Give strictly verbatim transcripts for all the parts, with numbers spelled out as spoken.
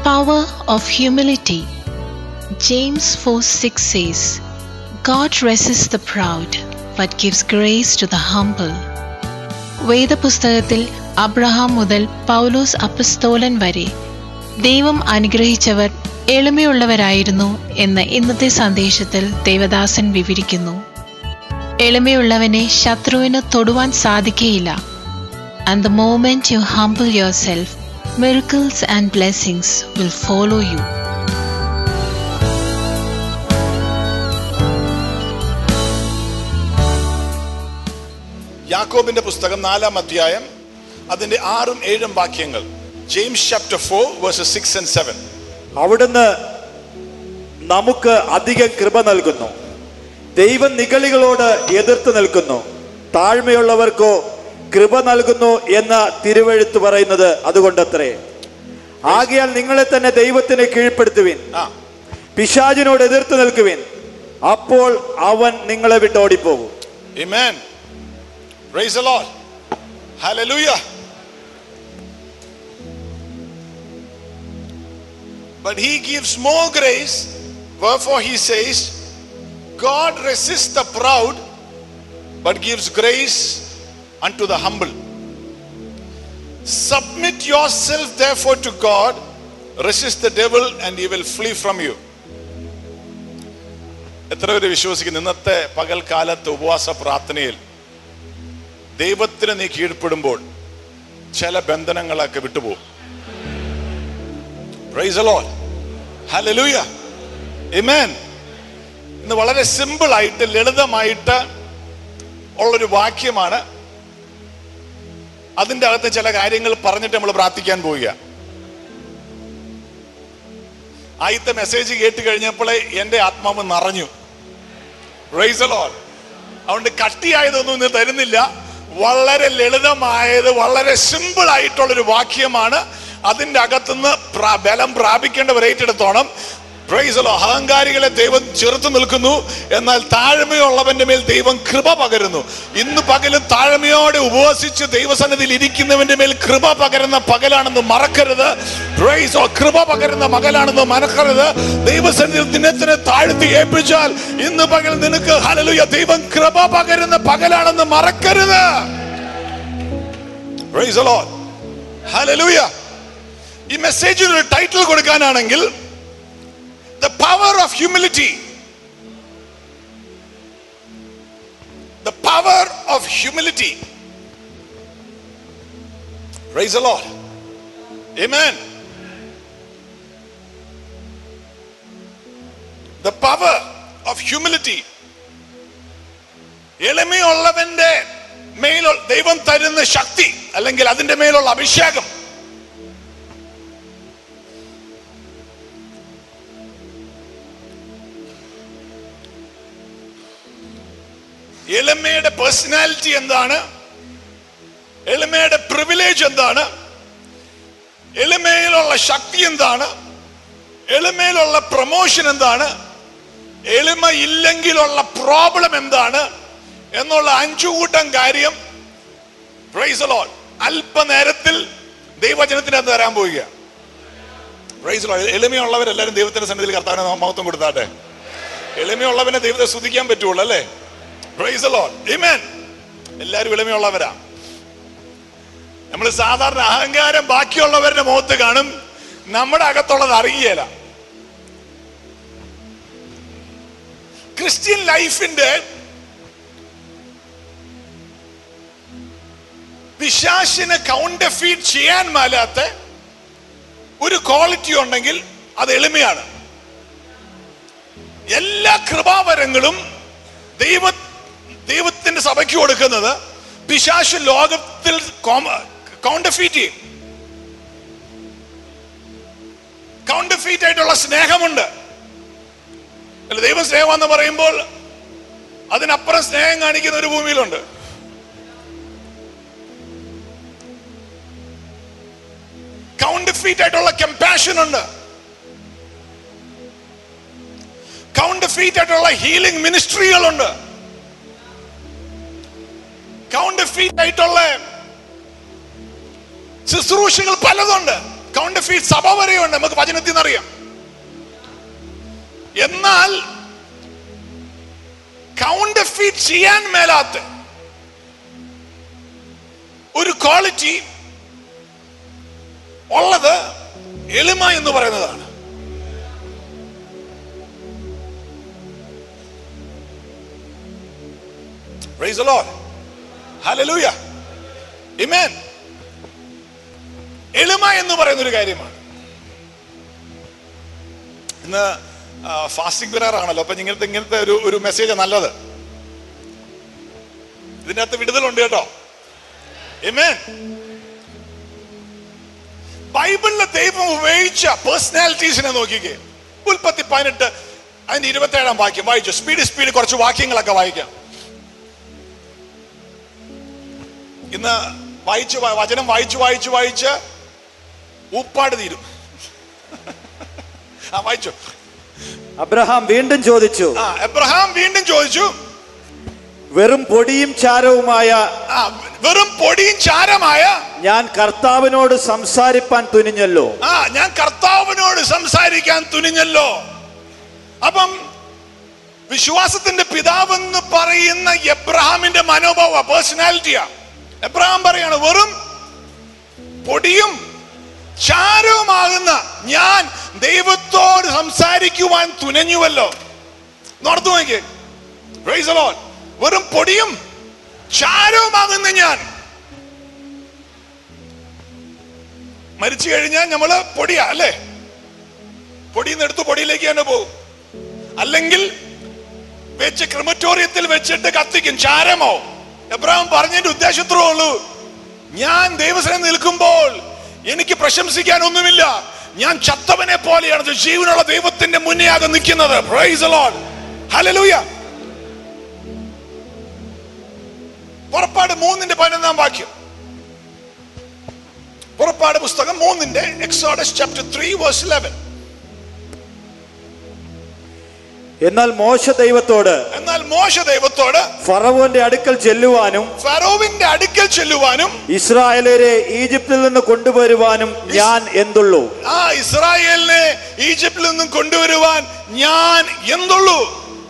power of humility. James four six says, God resists the proud, but gives grace to the humble. വേദപുസ്തകത്തിൽ Abraham മുതൽ പൗലോസ് അപ്പസ്തോലൻ വരെ ദൈവം അനുഗ്രഹിച്ചവർ എളിമയുള്ളവരായിരുന്നു എന്ന് ഇന്നത്തെ സന്ദേശത്തിൽ ദേവദാസൻ വിവരിക്കുന്നു. എളിമയുള്ളവനെ ശത്രുവിന് തൊടുവാൻ സാധിക്കുകയില്ല. And the moment you humble yourself, miracles and blessings will follow you. യാക്കോബിന്റെ പുസ്തകം നാലാം അധ്യായം അതിന്റെ ആറും ഏഴും വാക്യങ്ങൾ. James chapter four verses six and seven. അവിടുന്ന് നമുക്ക് അധികം കൃപ നൽകുന്നു. ദൈവം നിഗളികളോട് എതിർത്ത് നിൽക്കുന്നു, താഴ്മയുള്ളവർക്കോ കൃപ നൽകുന്നു എന്ന തിരുവെഴുത്ത് പറയുന്നത് അതുകൊണ്ടത്രേ. ആകയാൽ നിങ്ങളെ തന്നെ ദൈവത്തിന് കീഴ്പ്പെടുത്തുവിൻ, പിശാചിനോട് എതിർത്ത് നിൽക്കുവിൻ, അപ്പോൾ അവൻ നിങ്ങളെ വിട്ട് ഓടിപ്പോകും. Amen. Praise the Lord. Hallelujah. But he gives more grace, wherefore he says, God resists the proud, but gives grace unto the humble. Submit yourself therefore to God, resist the devil and he will flee from you. എത്ര പേര് വിശ്വസിക്കുന്നു ഇന്നത്തെ പകൽക്കാലത്ത് ഉപവാസ പ്രാർത്ഥനയിൽ ദൈവത്തിന് നീ കീഴ്പ്പെടുമ്പോൾ ചില ബന്ധനങ്ങളൊക്കെ വിട്ടുപോകും. Praise the Lord. Hallelujah. Amen. ഇന്ന് വളരെ സിമ്പിൾ ആയിട്ട് ലളിതമായിട്ട് ഉള്ളൊരു വാക്യമാണ്. അതിൻ്റെ അകത്ത് ചില കാര്യങ്ങൾ പറഞ്ഞിട്ട് നമ്മൾ പ്രാർത്ഥിക്കാൻ പോവുക. ആദ്യത്തെ മെസ്സേജ് കേട്ട് കഴിഞ്ഞപ്പോൾ എൻ്റെ ആത്മാവ് നിറഞ്ഞു. Praise the Lord. അതുകൊണ്ട് കട്ടിയായതൊന്നും ഇന്ന് തരുന്നില്ല. വളരെ ലളിതമായത്, വളരെ സിമ്പിൾ ആയിട്ടുള്ളൊരു വാക്യമാണ്. അതിൻ്റെ അകത്തുനിന്ന് ബലം പ്രാപിക്കേണ്ടവർ ഏറ്റെടുത്തോണം. Praise the Lord. അഹങ്കാരികളെ ദൈവം ചെറുത്തു നിൽക്കുന്നു, എന്നാൽ താഴ്മയുള്ളവന്റെ മേൽ ദൈവം കൃപ പകരുന്നു. ഇന്ന് പകലും താഴ്മയോടെ ഉപവസിച്ച് ദൈവസന്നിധിയിൽ ഇരിക്കുന്നവന്റെ മേൽ കൃപ പകരുന്ന പകലാണെന്ന് മറക്കരുത്. Praise the Lord. കൃപ പകരുന്ന മകലാണെന്ന് മറക്കരുത്. ദൈവസന്നിധിയിൽ ദിനത്തിനെ താഴ്ത്തി ഏൽപ്പിച്ചാൽ ഇന്ന് പകൽ നിനക്ക് ഹല്ലേലൂയ ദൈവം കൃപ പകരുന്ന പകലാണെന്ന് മറക്കരുത്. Praise the Lord. ഹല്ലേലൂയ. ഈ മെസ്സേജിന് ഒരു ടൈറ്റിൽ കൊടുക്കാനാണെങ്കിൽ The power of humility. The power of humility. Praise the Lord. Amen. The power of humility. എളിമയുള്ളവന്റെ മേലുള്ള ദൈവം തരുന്ന ശക്തി അല്ലെങ്കിൽ അതിന്റെ മേലുള്ള അഭിഷേകം. എളിമയുടെ പേഴ്സണാലിറ്റി എന്താണ്? എളിമയുടെ പ്രിവിലേജ് എന്താണ്? എളിമയിലുള്ള ശക്തി എന്താണ്? എളിമയിലുള്ള പ്രൊമോഷൻ എന്താണ്? എളിമ ഇല്ലെങ്കിലുള്ള പ്രോബ്ലം എന്താണ് എന്നുള്ള അഞ്ചു കൂട്ടം കാര്യം പ്രൈസ് ദി ലോർഡ് അല്പനേരത്തിൽ ദൈവവചനത്തിനകത്ത് തരാൻ പോവുക. Price the Lord. എളിമയുള്ളവരെല്ലാവരും ദൈവത്തിന്റെ സന്നിധിയിൽ കർത്താവിനെ മഹത്വം കൊടുത്താട്ടെ. എളിമയുള്ളവനെ ദൈവത്തെ സ്തുതിക്കാൻ പറ്റുള്ളൂ അല്ലേ? Praise the Lord. Amen. എല്ലാവരും എളിമയുള്ളവരാ. നമ്മൾ സാധാരണ അഹങ്കാരം ബാക്കിയുള്ളവരുടെ മുഖത്ത് കാണും, നമ്മുടെ അകത്തുള്ളത് അറിയില്ല. ക്രിസ്ത്യൻ ലൈഫിന്റെ പിശാചിനെ കൗണ്ടർഫീറ്റ് ചെയ്യാൻ മേലാത്ത ഒരു ക്വാളിറ്റി ഉണ്ടെങ്കിൽ അത് എളിമയാണ്. എല്ലാ കൃപാവരങ്ങളും ദൈവ ദൈവത്തിന്റെ സഭയ്ക്ക് കൊടുക്കുന്നത് പിശാച് ലോകത്തിൽ കൗണ്ടർഫീറ്റ് ചെയ്യും. കൗണ്ടർഫീറ്റ് ആയിട്ടുള്ള സ്നേഹമുണ്ട്. ദൈവം സ്നേഹം എന്ന് പറയുമ്പോൾ അതിനപ്പുറം സ്നേഹം കാണിക്കുന്ന ഒരു ഭൂമിയിലുണ്ട്. കൗണ്ടർഫീറ്റ് ആയിട്ടുള്ള കമ്പാഷൻ ഉണ്ട്. കൗണ്ടർഫീറ്റ് ആയിട്ടുള്ള ഹീലിംഗ് മിനിസ്ട്രികളുണ്ട്. കൗണ്ടർഫീറ്റ് ആയിട്ടുള്ള ശുശ്രൂഷകൾ പലതുണ്ട്. കൗണ്ടർഫീറ്റ് സഭ വരെയുണ്ട്, നമുക്ക് വചനത്തിൽ നിന്നറിയാം. എന്നാൽ കൗണ്ടർഫീറ്റ് ചെയ്യാൻ മേലാത്ത ഒരു ക്വാളിറ്റി ഉള്ളത് എളിമ എന്ന് പറയുന്നതാണ്. Praise the Lord. Hallelujah. Amen. എളിമ എന്ന് പറയുന്ന ഒരു കാര്യമാണ്. ഇന്ന് ഫാസ്റ്റിംഗ് പ്രയർ ആണല്ലോ, അപ്പൊ ഇങ്ങനത്തെ ഇങ്ങനത്തെ ഒരു ഒരു മെസ്സേജ് നല്ലത്. ഇതിന്റെ അകത്ത് വിടുതലുണ്ട് കേട്ടോ. Amen. ബൈബിളിലെ ദൈവം ഉപയോഗിച്ച പേഴ്സണാലിറ്റീസിനെ നോക്കിക്കേ. ഉൽപ്പത്തി പതിനെട്ട് അതിന്റെ ഇരുപത്തി ഏഴാം വാക്യം വായിച്ചു. സ്പീഡ് സ്പീഡ് കുറച്ച് വാക്യങ്ങളൊക്കെ വായിക്കാം. ഇന്ന് വായിച്ചു വചനം വായിച്ചു വായിച്ചു വായിച്ച് ഊപ്പാട് തീരും. ആ വായിച്ചു. അബ്രഹാം വീണ്ടും ചോദിച്ചു ആ അബ്രഹാം വീണ്ടും ചോദിച്ചു വെറും പൊടിയും ചാരവുമായ വെറും പൊടിയും ചാരമായ ഞാൻ കർത്താവിനോട് സംസാരിപ്പാൻ തുനിഞ്ഞല്ലോ. ആ ഞാൻ കർത്താവിനോട് സംസാരിക്കാൻ തുനിഞ്ഞല്ലോ. അപ്പം വിശ്വാസത്തിന്റെ പിതാവെന്ന് പറയുന്ന എബ്രഹാമിന്റെ മനോഭാവ പേഴ്സണാലിറ്റിയാ. എബ്രഹാം പറയാണ് വെറും പൊടിയും ചാരവുമാകുന്ന ഞാൻ ദൈവത്തോട് സംസാരിക്കുവാൻ തുനിഞ്ഞുവല്ലോ. നോർത്തു നോക്കിയേ. Praise the Lord. വെറും പൊടിയും ചാരവുമാകുന്ന ഞാൻ. മരിച്ചു കഴിഞ്ഞാൽ നമ്മള് പൊടിയാ അല്ലേ? പൊടിയിൽ എടുത്ത് പൊടിയിലേക്ക് തന്നെ പോകും. അല്ലെങ്കിൽ വെച്ച് ക്രിമറ്റോറിയത്തിൽ വെച്ചിട്ട് കത്തിക്കും, ചാരമോ. എബ്രഹാം പറഞ്ഞതിന്റെ ഉദ്ദേശത്രേ ഉള്ളൂ, ഞാൻ ദൈവസന്നിധിയിൽ നിൽക്കുമ്പോൾ എനിക്ക് പ്രശംസിക്കാൻ ഒന്നുമില്ല, ഞാൻ ചത്തവനെ പോലെയാണ് ജീവനുള്ള ദൈവത്തിന്റെ മുന്നെയാകെ നിൽക്കുന്നത്. Praise the Lord. ഹല്ലേലൂയ. പുറപ്പാട് മൂന്നിന്റെ പതിനൊന്നാം വാക്യം. പുറപ്പാട് പുസ്തകം മൂന്നിന്റെ Exodus chapter three verse eleven. എന്നാൽ മോശ ദൈവത്തോട് എന്നാൽ മോശ ദൈവത്തോട് ഫറവോന്റെ അടുക്കൽ ചെല്ലുവാനും ഫറവോവിന്റെ അടുക്കൽ ചെല്ലുവാനും ഇസ്രായേലരെ ഈജിപ്തിൽ നിന്ന് കൊണ്ടുവരുവാനും ഞാൻ എന്തുള്ളൂ. ആ ഇസ്രായേലിനെ ഈജിപ്തിൽ നിന്നും കൊണ്ടുവരുവാൻ ഞാൻ എന്തുള്ളൂ.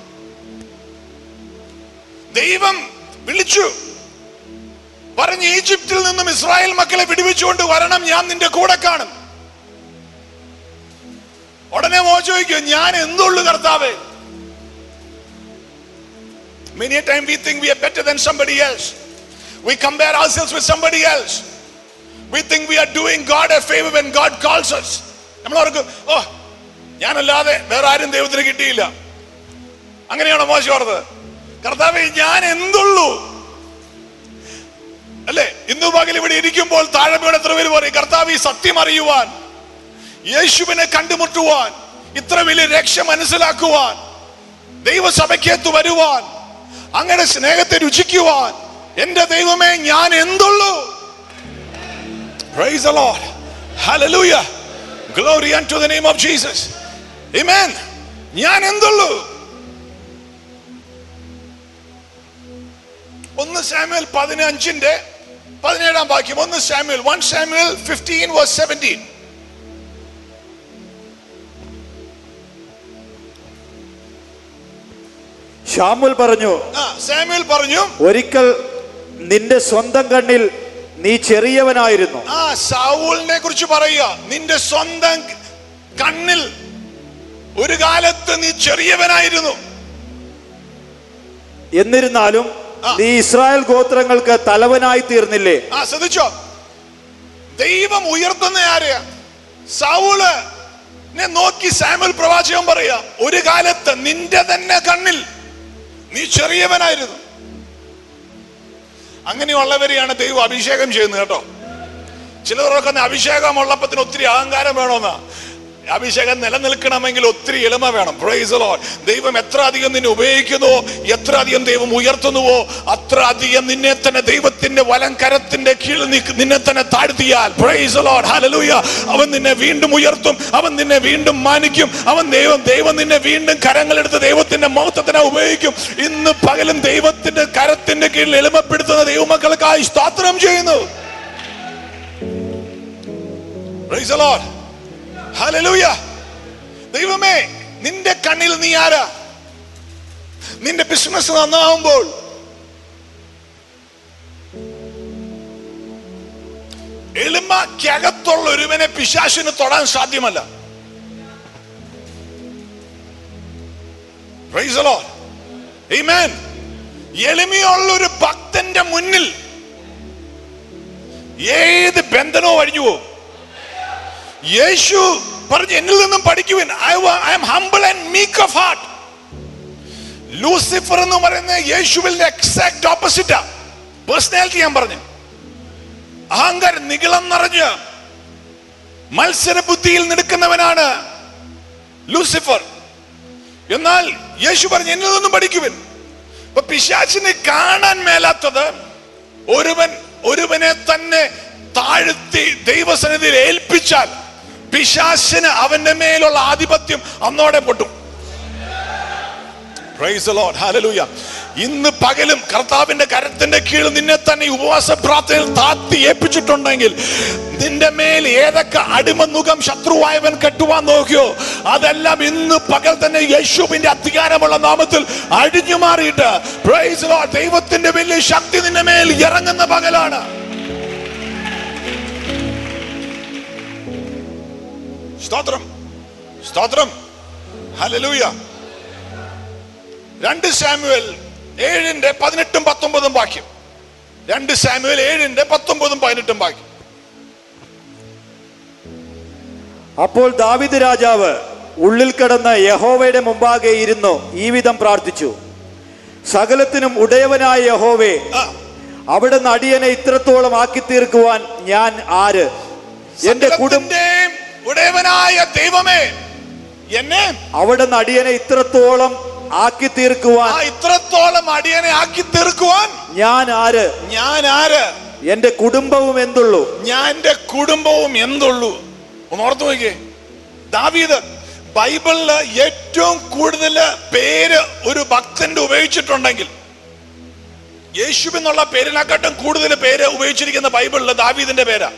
ദൈവം വിളിച്ചു പറഞ്ഞു, ഈജിപ്തിൽ നിന്നും ഇസ്രായേൽ മക്കളെ വിടുവിച്ചുകൊണ്ട് വരണം, ഞാൻ നിന്റെ കൂടെ കാണും. ഉടനെ മോശ ചോദിക്കും, ഞാൻ എന്തുള്ളൂ കർത്താവേ? Many a time we think we are better than somebody else. We compare ourselves with somebody else. We think we are doing God a favor when God calls us. നമ്മൾ ഓർക്കും, ഓ ഞാനല്ലാതെ വേറെ ആരും ദൈവത്തിന് കിട്ടിയില്ല. അങ്ങനെയാണോ മോശ ഓർത്തത്? കർത്താവേ ഞാൻ എന്തുള്ളൂ അല്ലേ? ഇന്നു പകൽ ഇവിടെ ഇരിക്കുമ്പോൾ താഴെയോടെ എത്ര പേര് പറയും, കർത്താവ് ഈ സത്യം അറിയുവാൻ, യേശുവിനെ കണ്ടുമുട്ടുവാൻ, ഇത്ര വലിയ രക്ഷ മനസ്സിലാക്കുവാൻ, ദൈവസഭയ്ക്കകത്ത് വരുവാൻ, അങ്ങനെ സ്നേഹത്തെ രുചിക്കുവാൻ എന്റെ ദൈവമേ ഞാൻ എന്തുള്ളൂ. Praise the Lord. Hallelujah. Glory unto the name of Jesus. Amen. ഞാൻ എന്തുള്ളൂ. ഒന്ന് സാമുവേൽ പതിനഞ്ചിന്റെ പതിനേഴാം വാക്യം. ഒന്ന് Samuel one Samuel fifteen verse seventeen. ശാമുൽ പറഞ്ഞു സാമുവേൽ പറഞ്ഞു ഒരിക്കൽ നിന്റെ സ്വന്തം കണ്ണിൽ നീ ചെറിയവനായിരുന്നു. ആ ശൗലിനെ കുറിച്ച് പറയുക, നിന്റെ സ്വന്തം കണ്ണിൽ ഒരു കാലത്ത് നീ ചെറിയവനായിരുന്നു. എന്നിരുന്നാലും നീ ഇസ്രായേൽ ഗോത്രങ്ങൾക്ക് തലവനായി തീർന്നില്ലേ. ആ ശ്രദ്ധിച്ചോ, ദൈവം ഉയർത്തുന്ന ആരെയാ? ശൗല് നോക്കി സാമുവേൽ പ്രവാചകൻ പറയാ, ഒരു കാലത്ത് നിന്റെ തന്നെ കണ്ണിൽ നീ ചെറിയവനായിരുന്നു. അങ്ങനെയുള്ളവരെയാണ് ദൈവം അഭിഷേകം ചെയ്യുന്നത് കേട്ടോ. ചിലർക്കൊക്കെ അഭിഷേകം ഉള്ളപ്പത്തിന് ഒത്തിരി അഹങ്കാരം വേണമെന്നാ. അഭിഷേകം നിലനിൽക്കണമെങ്കിൽ ഒത്തിരി എളിമ വേണം. Praise the Lord. ദൈവം എത്ര അധികം നിന്നെ ഉപയോഗിക്കുന്നുവോ, എത്ര അധികം ദൈവം ഉയർത്തുന്നുവോ, അത്ര അധികം നിന്നെ തന്നെ ദൈവത്തിന്റെ വലം കരത്തിന്റെ കീഴിൽ നിന്നെ തന്നെ താഴ്ത്തിയാൽ, പ്രൈസ് ദി ലോർഡ്, ഹല്ലേലൂയ, അവൻ നിന്നെ വീണ്ടും ഉയർത്തും, അവൻ നിന്നെ വീണ്ടും മാനിക്കും. അവൻ ദൈവം ദൈവം നിന്നെ വീണ്ടും കരങ്ങളെടുത്ത് ദൈവത്തിന്റെ മഹത്വത്തിനെ ഉപയോഗിക്കും. ഇന്ന് പകലും ദൈവത്തിന്റെ കരത്തിന്റെ കീഴിൽ എളിമപ്പെടുത്തുന്ന ദൈവമക്കൾക്കായി സ്തോത്രം ചെയ്യുന്നു. Praise the Lord. Hallelujah. ദൈവമേ, നിന്റെ കണ്ണിൽ നീ ആരാ? നിന്റെ ബിസിനസ് നന്നാവുമ്പോൾ എളിമയ്ക്കകത്തുള്ള ഒരുവനെ പിശാചിന് തൊടാൻ സാധ്യമല്ല. Praise the Lord. Amen. എളിമയുള്ള ഒരു ഭക്തന്റെ മുന്നിൽ ഏത് ബന്ധനവും അഴിഞ്ഞു പോകും. യേശു പറഞ്ഞു, എന്നിൽ നിന്നും പഠിക്കുവിൻ, I am humble and meek of heart. Lucifer എന്ന് പറയുന്ന യേശുവിന്റെ എക്സാക്ട് ഓപ്പോസിറ്റാ പേഴ്സണാലിറ്റി. ഞാൻ പറഞ്ഞു, അഹങ്കാരം നിഗളം നിറഞ്ഞ് മത്സര ബുദ്ധിയിൽ നിൽക്കുന്നവനാണ് ലൂസിഫർ. എന്നാൽ യേശു പറഞ്ഞു, എന്നിൽ നിന്നും പഠിക്കുവിൻ. അപ്പൊ പിശാചിനെ കാണാൻ മേലാത്തത് ഒരുവൻ ഒരുവനെ തന്നെ താഴ്ത്തി ദൈവസന്നിധിയിൽ ഏൽപ്പിച്ചാൽ പിശാചിന് അവന്റെ മേലുള്ള ആധിപത്യം അന്നോടെ പൊട്ടും. Praise the Lord. Hallelujah. ഇന്ന് പകലും കർത്താവിന്റെ കരത്തിന്റെ കീഴിൽ നിന്നെ തന്നെ ഉപവാസ പ്രാർത്ഥനയിൽ താത്തി ഏൽപ്പിച്ചിട്ടുണ്ടെങ്കിൽ നിന്റെ മേൽ ഏതൊക്കെ അടിമനുഖം ശത്രുവായവൻ കെട്ടുവാൻ നോക്കിയോ അതെല്ലാം ഇന്ന് പകൽ തന്നെ യേശുവിന്റെ അധികാരമുള്ള നാമത്തിൽ അഴിഞ്ഞു മാറിയിട്ട് Praise the Lord. ദൈവത്തിന്റെ വലിയ ശക്തി നിന്റെ മേൽ ഇറങ്ങുന്ന പകലാണ്. സ്തോത്രം, സ്തോത്രം. ഹല്ലേലൂയ. രണ്ട് സാമുവേൽ ഏഴിന്റെ പതിനെട്ടും പത്തൊമ്പതും വാക്യം. രണ്ട് സാമുവേൽ ഏഴിന്റെ പത്തൊമ്പതും പതിനെട്ടും വാക്യം. അപ്പോൾ ദാവീദ് രാജാവ് ഉള്ളിൽ കിടന്ന് യഹോവയുടെ മുമ്പാകെ ഇരുന്നു ഈ വിധം പ്രാർത്ഥിച്ചു: സകലത്തിനും ഉടയവനായ യഹോവേ, അവിടുന്ന് അടിയനെ ഇത്രത്തോളം ആക്കി തീർക്കുവാൻ ഞാൻ ആര്? എന്റെ കുടുംബം ഉടയവനായ ദൈവമേ, എന്നെ അവിടുന്ന് അടിയനെ ഇത്രത്തോളം ആക്കി തീർക്കുവാൻ ഇത്രത്തോളം അടിയനെ ആക്കി തീർക്കുവാൻ ഞാൻ ആര്? ഞാൻ ആര്? എന്റെ കുടുംബവും എന്തുള്ളൂ? ഞാൻ എന്റെ കുടുംബവും എന്തുള്ളൂ? ഒന്ന് ഓർത്തു നോക്കിയേ. ദാവീദ് ബൈബിളില് ഏറ്റവും കൂടുതൽ പേര് ഒരു ഭക്തന്റെ ഉപയോഗിച്ചിട്ടുണ്ടെങ്കിൽ യേശു എന്നുള്ള പേരിനെക്കാട്ടും കൂടുതൽ പേര് ഉപയോഗിച്ചിരിക്കുന്ന ബൈബിളില് ദാവീദിന്റെ പേരാ.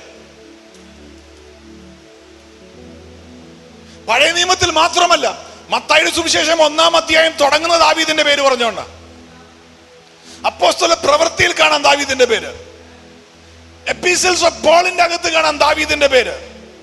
പഴയ നിയമത്തിൽ മാത്രമല്ല, മത്തായിയുടെ സുവിശേഷം ഒന്നാം അധ്യായം തുടങ്ങുന്ന ദാവീദിന്റെ പേര് പറഞ്ഞോണ്ട. അപ്പോസ്തല പ്രവൃത്തിയിൽ കാണാം ദാവീദിന്റെ പേര്. എപ്പിസൽസ് ഓഫ് പോളിന്റെ അകത്ത് കാണാം ദാവീദിന്റെ പേര്.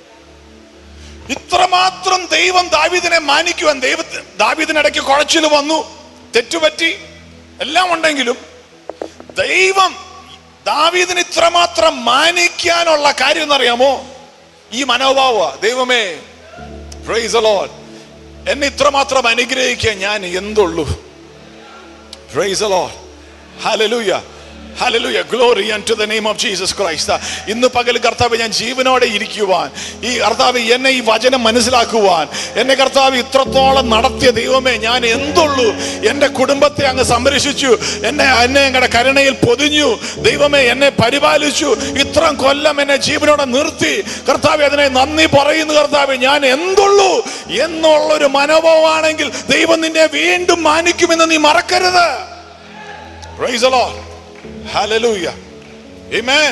ഇത്രമാത്രം ദൈവം ദാവീദിനെ മാനിക്കുവാൻ. ദൈവ ദാവീദിനിടയ്ക്ക് കുഴച്ചിൽ വന്നു, തെറ്റുപറ്റി, എല്ലാം ഉണ്ടെങ്കിലും ദൈവം ദാവീദിനെ ഇത്രമാത്രം മാനിക്കാനുള്ള കാര്യം എന്നറിയാമോ? ഈ മനോഭാവ. ദൈവമേ, Praise the Lord, എന്നെ ഇത്രമാത്രം അനുഗ്രഹിക്കാൻ ഞാൻ എന്തുള്ളൂ? Praise the Lord. Hallelujah. Hallelujah. Glory unto the name of Jesus Christ. ഇന്ന് പകൽ കർത്താവ് ഞാൻ ജീവനോടെ ഇരിക്കുവാൻ, ഈ കർത്താവ് എന്നെ ഈ വചനം മനസ്സിലാക്കുവാൻ, എന്നെ കർത്താവ് ഇത്രത്തോളം നടത്തിയ ദൈവമേ, ഞാൻ എന്തുള്ളൂ? എൻ്റെ കുടുംബത്തെ അങ്ങ് സംരക്ഷിച്ചു, എന്നെ എന്നെ ഞങ്ങളുടെ കരുണയിൽ പൊതിഞ്ഞു ദൈവമേ, എന്നെ പരിപാലിച്ചു, ഇത്ര കൊല്ലം എന്നെ ജീവനോടെ നിർത്തി കർത്താവ്, അതിനെ നന്ദി പറയുന്നു കർത്താവ്, ഞാൻ എന്തുള്ളൂ എന്നുള്ളൊരു മനോഭാവമാണെങ്കിൽ ദൈവം നിന്നെ വീണ്ടും മാനിക്കുമെന്ന് നീ മറക്കരുത്. Praise the Lord. Hallelujah. Amen.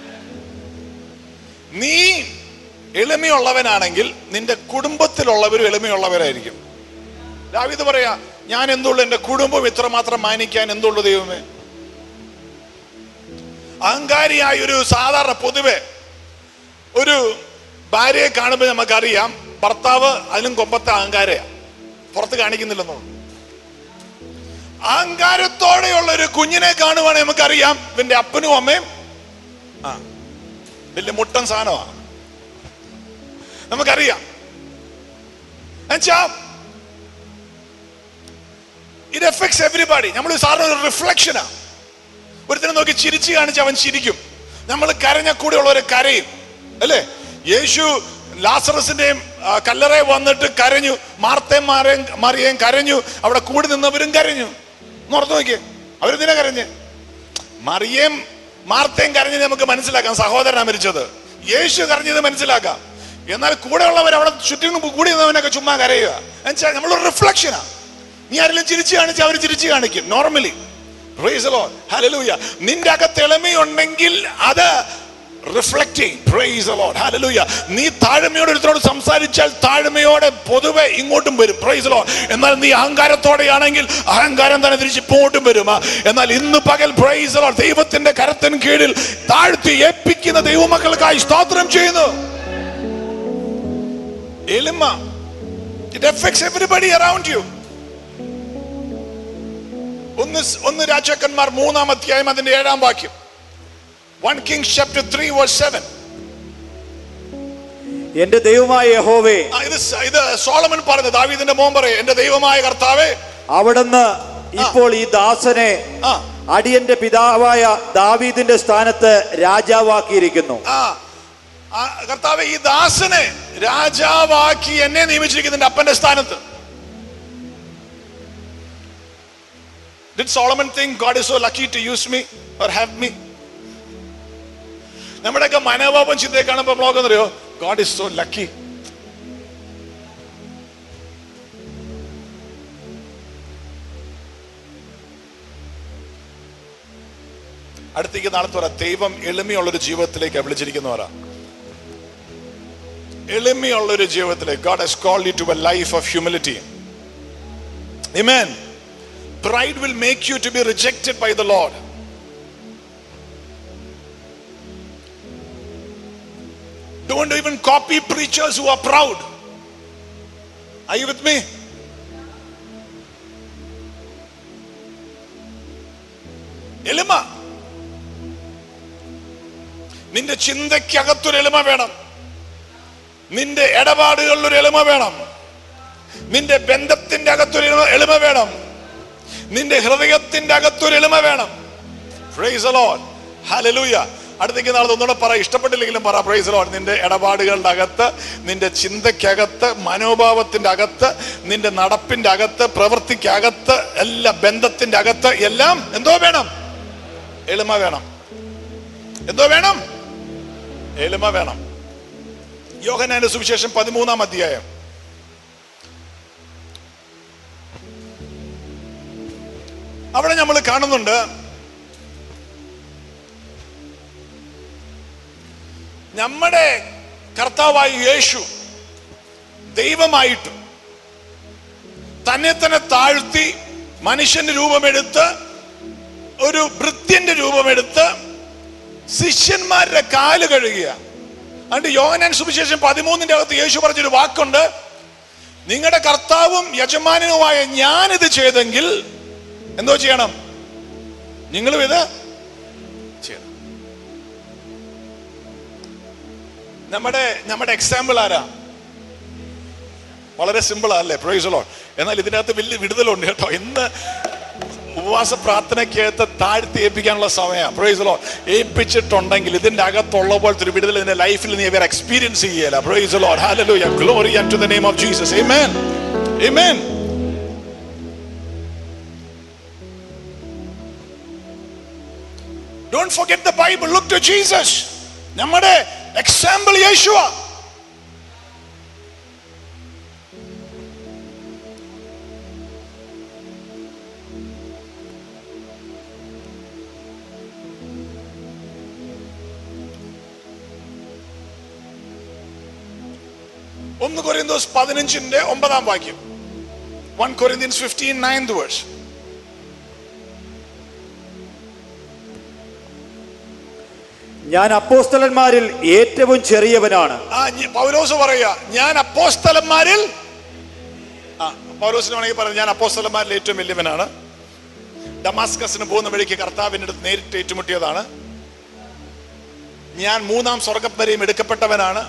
നീ എളിമയുള്ളവനാണെങ്കിൽ നിന്റെ കുടുംബത്തിലുള്ളവരും എളിമയുള്ളവരായിരിക്കും. ദാവീദ് പറയാ, ഞാൻ എന്തുള്ളൂ? എന്റെ കുടുംബം ഇത്രമാത്രം മാനിക്കാൻ എന്തുള്ളൂ ദൈവമേ? അഹങ്കാരിയായ ഒരു സാധാരണ പൊതുവെ ഒരു ഭാര്യയെ കാണുമ്പോൾ നമുക്കറിയാം ഭർത്താവ് അതിലും കൊമ്പത്തെ അഹങ്കാരയാ, പുറത്ത് കാണിക്കുന്നില്ലെന്നോ. അഹങ്കാരത്തോടെയുള്ള ഒരു കുഞ്ഞിനെ കാണുവാണെങ്കിൽ നമുക്കറിയാം ഇവന്റെ അപ്പനും അമ്മയും ആ വലിയ മുട്ടൻ സാധനമാണ്, നമുക്കറിയാം. It effects everybody. നമ്മൾ സാറിന് ഒരു റിഫ്ലക്ഷനാ. ഒരുത്തിനെ നോക്കി ചിരിച്ചു കാണിച്ച് അവൻ ചിരിക്കും, നമ്മൾ കരഞ്ഞ കൂടെ ഉള്ളവരെ കരയും, അല്ലേ? യേശു ലാസറസിന്റെയും കല്ലറയെ വന്നിട്ട് കരഞ്ഞു, മാർത്തയും മാറിയും മറിയേയും കരഞ്ഞു, അവിടെ കൂടി നിന്നവരും കരഞ്ഞു. ഓർത്ത് നോക്കിയേ, അവരെന്തിനാ കരഞ്ഞ്? മറിയേം മാർത്തയും കരഞ്ഞത് നമുക്ക് മനസ്സിലാക്കാം, സഹോദരനാ മരിച്ചത്. യേശു കരഞ്ഞത് മനസ്സിലാക്കാം. എന്നാൽ കൂടെ ഉള്ളവർ അവിടെ ചുറ്റും കൂടി നിന്നവനൊക്കെ ചുമ്മാ കരയുക. എന്നുവെച്ചാൽ നമ്മളൊരു റിഫ്ലക്ഷനാ. നീ ആരെങ്കിലും ചിരിച്ചു കാണിച്ചാൽ അവർ ചിരിച്ചു കാണിക്കും normally. Praise the Lord. Hallelujah. നിന്റെ അകത്ത് എളിമയുണ്ടെങ്കിൽ അത് reflecting. Praise the Lord. Hallelujah. നീ താഴ്മയോടെ ഒരുത്തരോട് സംസാരിച്ചാൽ താഴ്മയോടെ പൊതുവെ ഇങ്ങോട്ടും വരും. Praise the Lord. എന്നാൽ നീ അഹങ്കാരത്തോടെയാണെങ്കിൽ അഹങ്കാരം തന്നെ തിരിച്ച് ഇങ്ങോട്ടും വരും. എന്നാൽ ഇന്ന് പകൽ praise the Lord ദൈവത്തിന്റെ കരത്തിന് കീഴിൽ താഴ്ത്തി ഏൽപ്പിക്കുന്ന ദൈവമക്കൾക്കായി സ്തോത്രം ചെയ്യുന്നു. എളിമ. It affects everybody around you. ഒന്ന് ഒന്ന് രാജാക്കന്മാർ മൂന്നാം അധ്യായം അതിന്റെ ഏഴാം വാക്യം. First Kings chapter three verse seven. എന്റെ ദൈവമായ യഹോവേ, ഇത് ഇത് സോളമൻ പറഞ്ഞു. ദാവീദിന്റെ മോൻ പറയും, എന്റെ ദൈവമായ കർത്താവേ, അവിടുന്ന് ഇപ്പോൾ ഈ ദാസനെ അടിയന്റെ പിതാവായ ദാവീദിന്റെ സ്ഥാനത്ത് രാജാവാക്കിയിരിക്കുന്നു. ആ കർത്താവേ, ഈ ദാസനെ രാജാവാക്കി എന്നെ നിയമിച്ചിരിക്കുന്നു അപ്പന്റെ സ്ഥാനത്ത്. Did Solomon think God is so lucky to use me or have me? നമ്മുടെയൊക്കെ മനോഭാവം ചിന്തയെ കാണുമ്പോൾ നോക്കുന്നറിയോ, God is so lucky. അടുത്തേക്ക് നാളത്തെ പറ, ദൈവം എളിമയുള്ളൊരു ജീവിതത്തിലേക്ക് വിളിച്ചിരിക്കുന്നവരാ. എളിമയുള്ളൊരു ജീവിതത്തിലേക്ക്. God has called you to a life of humility. Amen. Pride will make you to be rejected by the Lord. Don't even copy preachers who are proud. Are you with me? എളിമ. നിന്റെ ചിന്തയ്ക്കകത്തൊരു എളിമ വേണം. നിന്റെ ഇടപാടുകളിലൊരു എളിമ വേണം. നിന്റെ ബന്ധത്തിന്റെ അകത്തൊരു എളിമ വേണം. നിന്റെ ഹൃദയത്തിന്റെ അകത്തൊരു എളിമ വേണം. Praise the Lord. Hallelujah. അടുത്തേക്ക് നാളെ ഒന്നുകൂടെ പറ, ഇഷ്ടപ്പെട്ടില്ലെങ്കിലും പറ praise the Lord. നിന്റെ ഇടപാടുകളുടെ അകത്ത്, നിന്റെ ചിന്തയ്ക്കകത്ത്, മനോഭാവത്തിന്റെ അകത്ത്, നിന്റെ നടപ്പിന്റെ അകത്ത്, പ്രവൃത്തിക്കകത്ത്, എല്ലാ ബന്ധത്തിന്റെ അകത്ത് എല്ലാം എന്തോ വേണം? എളിമ വേണം. എന്തോ വേണം? എളിമ വേണം. യോഹന്നാന്റെ സുവിശേഷം പതിമൂന്നാം അധ്യായം. അവിടെ നമ്മൾ കാണുന്നുണ്ട്, നമ്മുടെ കർത്താവായ യേശു ദൈവമായിട്ടും തന്നെ തന്നെ താഴ്ത്തി മനുഷ്യന്റെ രൂപമെടുത്ത് ഒരു ഭൃത്യന്റെ രൂപമെടുത്ത് ശിഷ്യന്മാരുടെ കാല് കഴുകുക. അതുകൊണ്ട് യോഹന്നാൻ സുവിശേഷം പതിമൂന്നിന്റെ അകത്ത് യേശു പറഞ്ഞൊരു വാക്കുണ്ട്, നിങ്ങളുടെ കർത്താവും യജമാനനുമായ ഞാനിത് ചെയ്തെങ്കിൽ എന്തോ ചെയ്യണം? നിങ്ങളും ഇത് ചെയ്യണം. നമ്മുടെ നമ്മുടെ എക്സാമ്പിൾ ആരാ? വളരെ സിമ്പിൾ അല്ലേ? Praise the Lord. എന്നാൽ ഇതിനകത്ത് വലിയ വിടുതലുണ്ട് കേട്ടോ. ഇന്ന് ഉപവാസ പ്രാർത്ഥനയ്ക്കകത്ത് താഴ്ത്തി ഏൽപ്പിക്കാനുള്ള സമയമാണ്. Price the Lord. ഏൽപ്പിച്ചിട്ടുണ്ടെങ്കിൽ ഇതിന്റെ അകത്തുള്ള പോലത്തെ ഒരു വിടുതൽ നിന്റെ ലൈഫിൽ നീ വേറെ എക്സ്പീരിയൻസ് ചെയ്യല. Praise the Lord. ഹല്ലേലൂയ. Glory to the name of Jesus. ആമേൻ. ആമേൻ. Don't forget the Bible. Look to Jesus. നമ്മുടെ എക്സാമ്പിൾ യേശുവാ. ഒന്ന് കൊരിന്ത്യസ് പതിനഞ്ചിന്റെ ഒമ്പതാം വാക്യം. First Corinthians fifteen ninth verse. ഞാൻ അപ്പോസ്തലന്മാരിൽ ഏറ്റവും ചെറിയവനാണ്. ആ പൗലോസ് പറയാ, ഞാൻ അപ്പോസ്തലന്മാരിൽ ആ പൗലോസിന് വേണമെങ്കിൽ പറയാം, ഞാൻ അപ്പോസ്തലന്മാരിൽ ഏറ്റവും വലിയവനാണ്. ഡമാസ്കസിന് പോകുന്ന വഴിക്ക് കർത്താവിന്റെ അടുത്ത് നേരിട്ട് ഏറ്റുമുട്ടിയതാണ്. ഞാൻ മൂന്നാം സ്വർഗ്ഗം വരെയും എടുക്കപ്പെട്ടവനാണ്.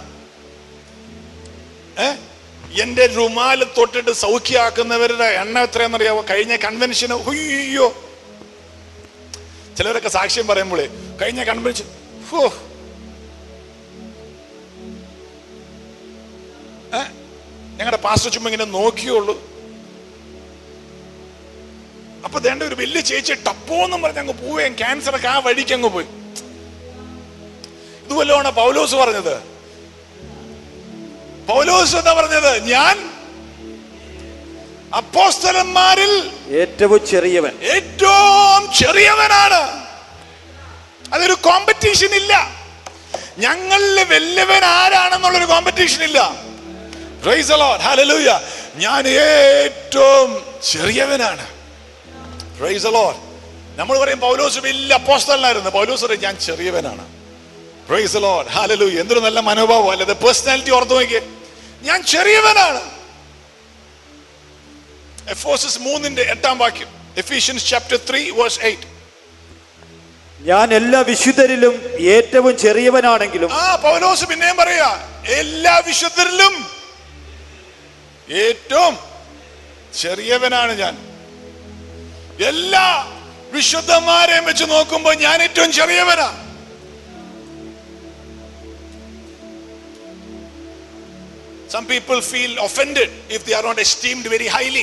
ഏ എന്റെ റുമാല് തൊട്ടിട്ട് സൗഖ്യമാക്കുന്നവരുടെ എണ്ണം എത്രയാണെന്നറിയാവോ? കഴിഞ്ഞ കൺവെൻഷന് ഹുയ്യോ, ചിലരൊക്കെ സാക്ഷ്യം പറയുമ്പോഴേ കഴിഞ്ഞ കൺവെൻഷൻ ഞങ്ങളുടെ പാസ്റ്റർ ചുമ്മാ ഇങ്ങനെ നോക്കിയുള്ളൂ. അപ്പൊ ദേണ്ട ഒരു വലിയ ചേച്ചി ടപ്പോന്നും പറഞ്ഞ് അങ്ങ് പോവുകയും ക്യാൻസറൊക്കെ ആ വഴിക്ക് അങ്ങ് പോയി. ഇതുവല്ലോണ് പൗലോസ് പറഞ്ഞത്. പൗലോസ് എന്താ പറഞ്ഞത്? ഞാൻ അപ്പോസ്തലന്മാരിൽ ഏറ്റവും ചെറിയവൻ, ഏറ്റവും ചെറിയവനാണ്. അതൊരു കോമ്പറ്റീഷൻ ഇല്ല. ഞങ്ങളിൽ വലിയവൻ ആരാണെന്നുള്ളൊരു കോമ്പറ്റീഷൻ ഇല്ല. പ്രൈസ് ദി ലോർഡ്, ഹല്ലേലൂയ. ഞാൻ ഏറ്റവും ചെറിയവനാണ്. Praise the Lord. നമ്മൾ പറയും പൗലോസ് വലിയ അപ്പോസ്തലനായിരുന്നു. പൗലോസ് പറയും ഞാൻ ചെറിയവനാണ്. പ്രൈസ് ദി ലോർഡ്, ഹല്ലേലൂയ. എന്തൊരു നല്ല മനോഭാവം അല്ലേ? പേഴ്സണാലിറ്റി ഓർത്ത് നോക്കിയേ, ഞാൻ ചെറിയവനാണ്. എഫേസ്യസ് മൂന്നിന്റെ എട്ടാം വാക്യം, Ephesians chapter three verse eight. ഞാൻ എല്ലാ വിശുദ്ധരിലും ഏറ്റവും ചെറിയവനാണെങ്കിലും. ആ പൗലോസ് പിന്നെയും പറയാ, എല്ലാ വിശുദ്ധരിലും ഏറ്റവും ചെറിയവനാണ് ഞാൻ. എല്ലാ വിശുദ്ധന്മാരെയും വെച്ച് നോക്കുമ്പോൾ ഞാൻ ഏറ്റവും ചെറിയവനാ. Some people feel offended if they are not esteemed very highly.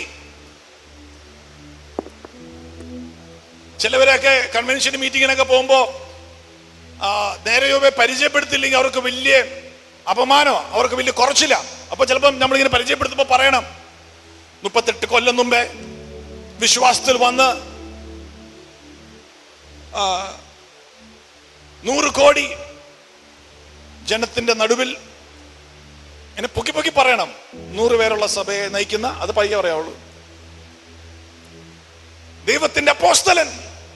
ചിലവരൊക്കെ കൺവെൻഷൻ മീറ്റിങ്ങിനൊക്കെ പോകുമ്പോ നേരെയോ പരിചയപ്പെടുത്തില്ലെങ്കിൽ അവർക്ക് വലിയ അപമാനോ, അവർക്ക് വലിയ കുറച്ചില്ല. അപ്പൊ ചിലപ്പോൾ നമ്മളിങ്ങനെ പരിചയപ്പെടുത്തുമ്പോ പറയണം, മുപ്പത്തെട്ട് കൊല്ലം മുമ്പേ വിശ്വാസത്തിൽ വന്ന് നൂറ് കോടി ജനത്തിന്റെ നടുവിൽ എന്നെ പൊക്കി പൊക്കി പറയണം, നൂറ് പേരുള്ള സഭയെ നയിക്കുന്ന, അത് പയ്യെ പറയാവുള്ളൂ. ദൈവത്തിന്റെ അപ്പോസ്തലൻ,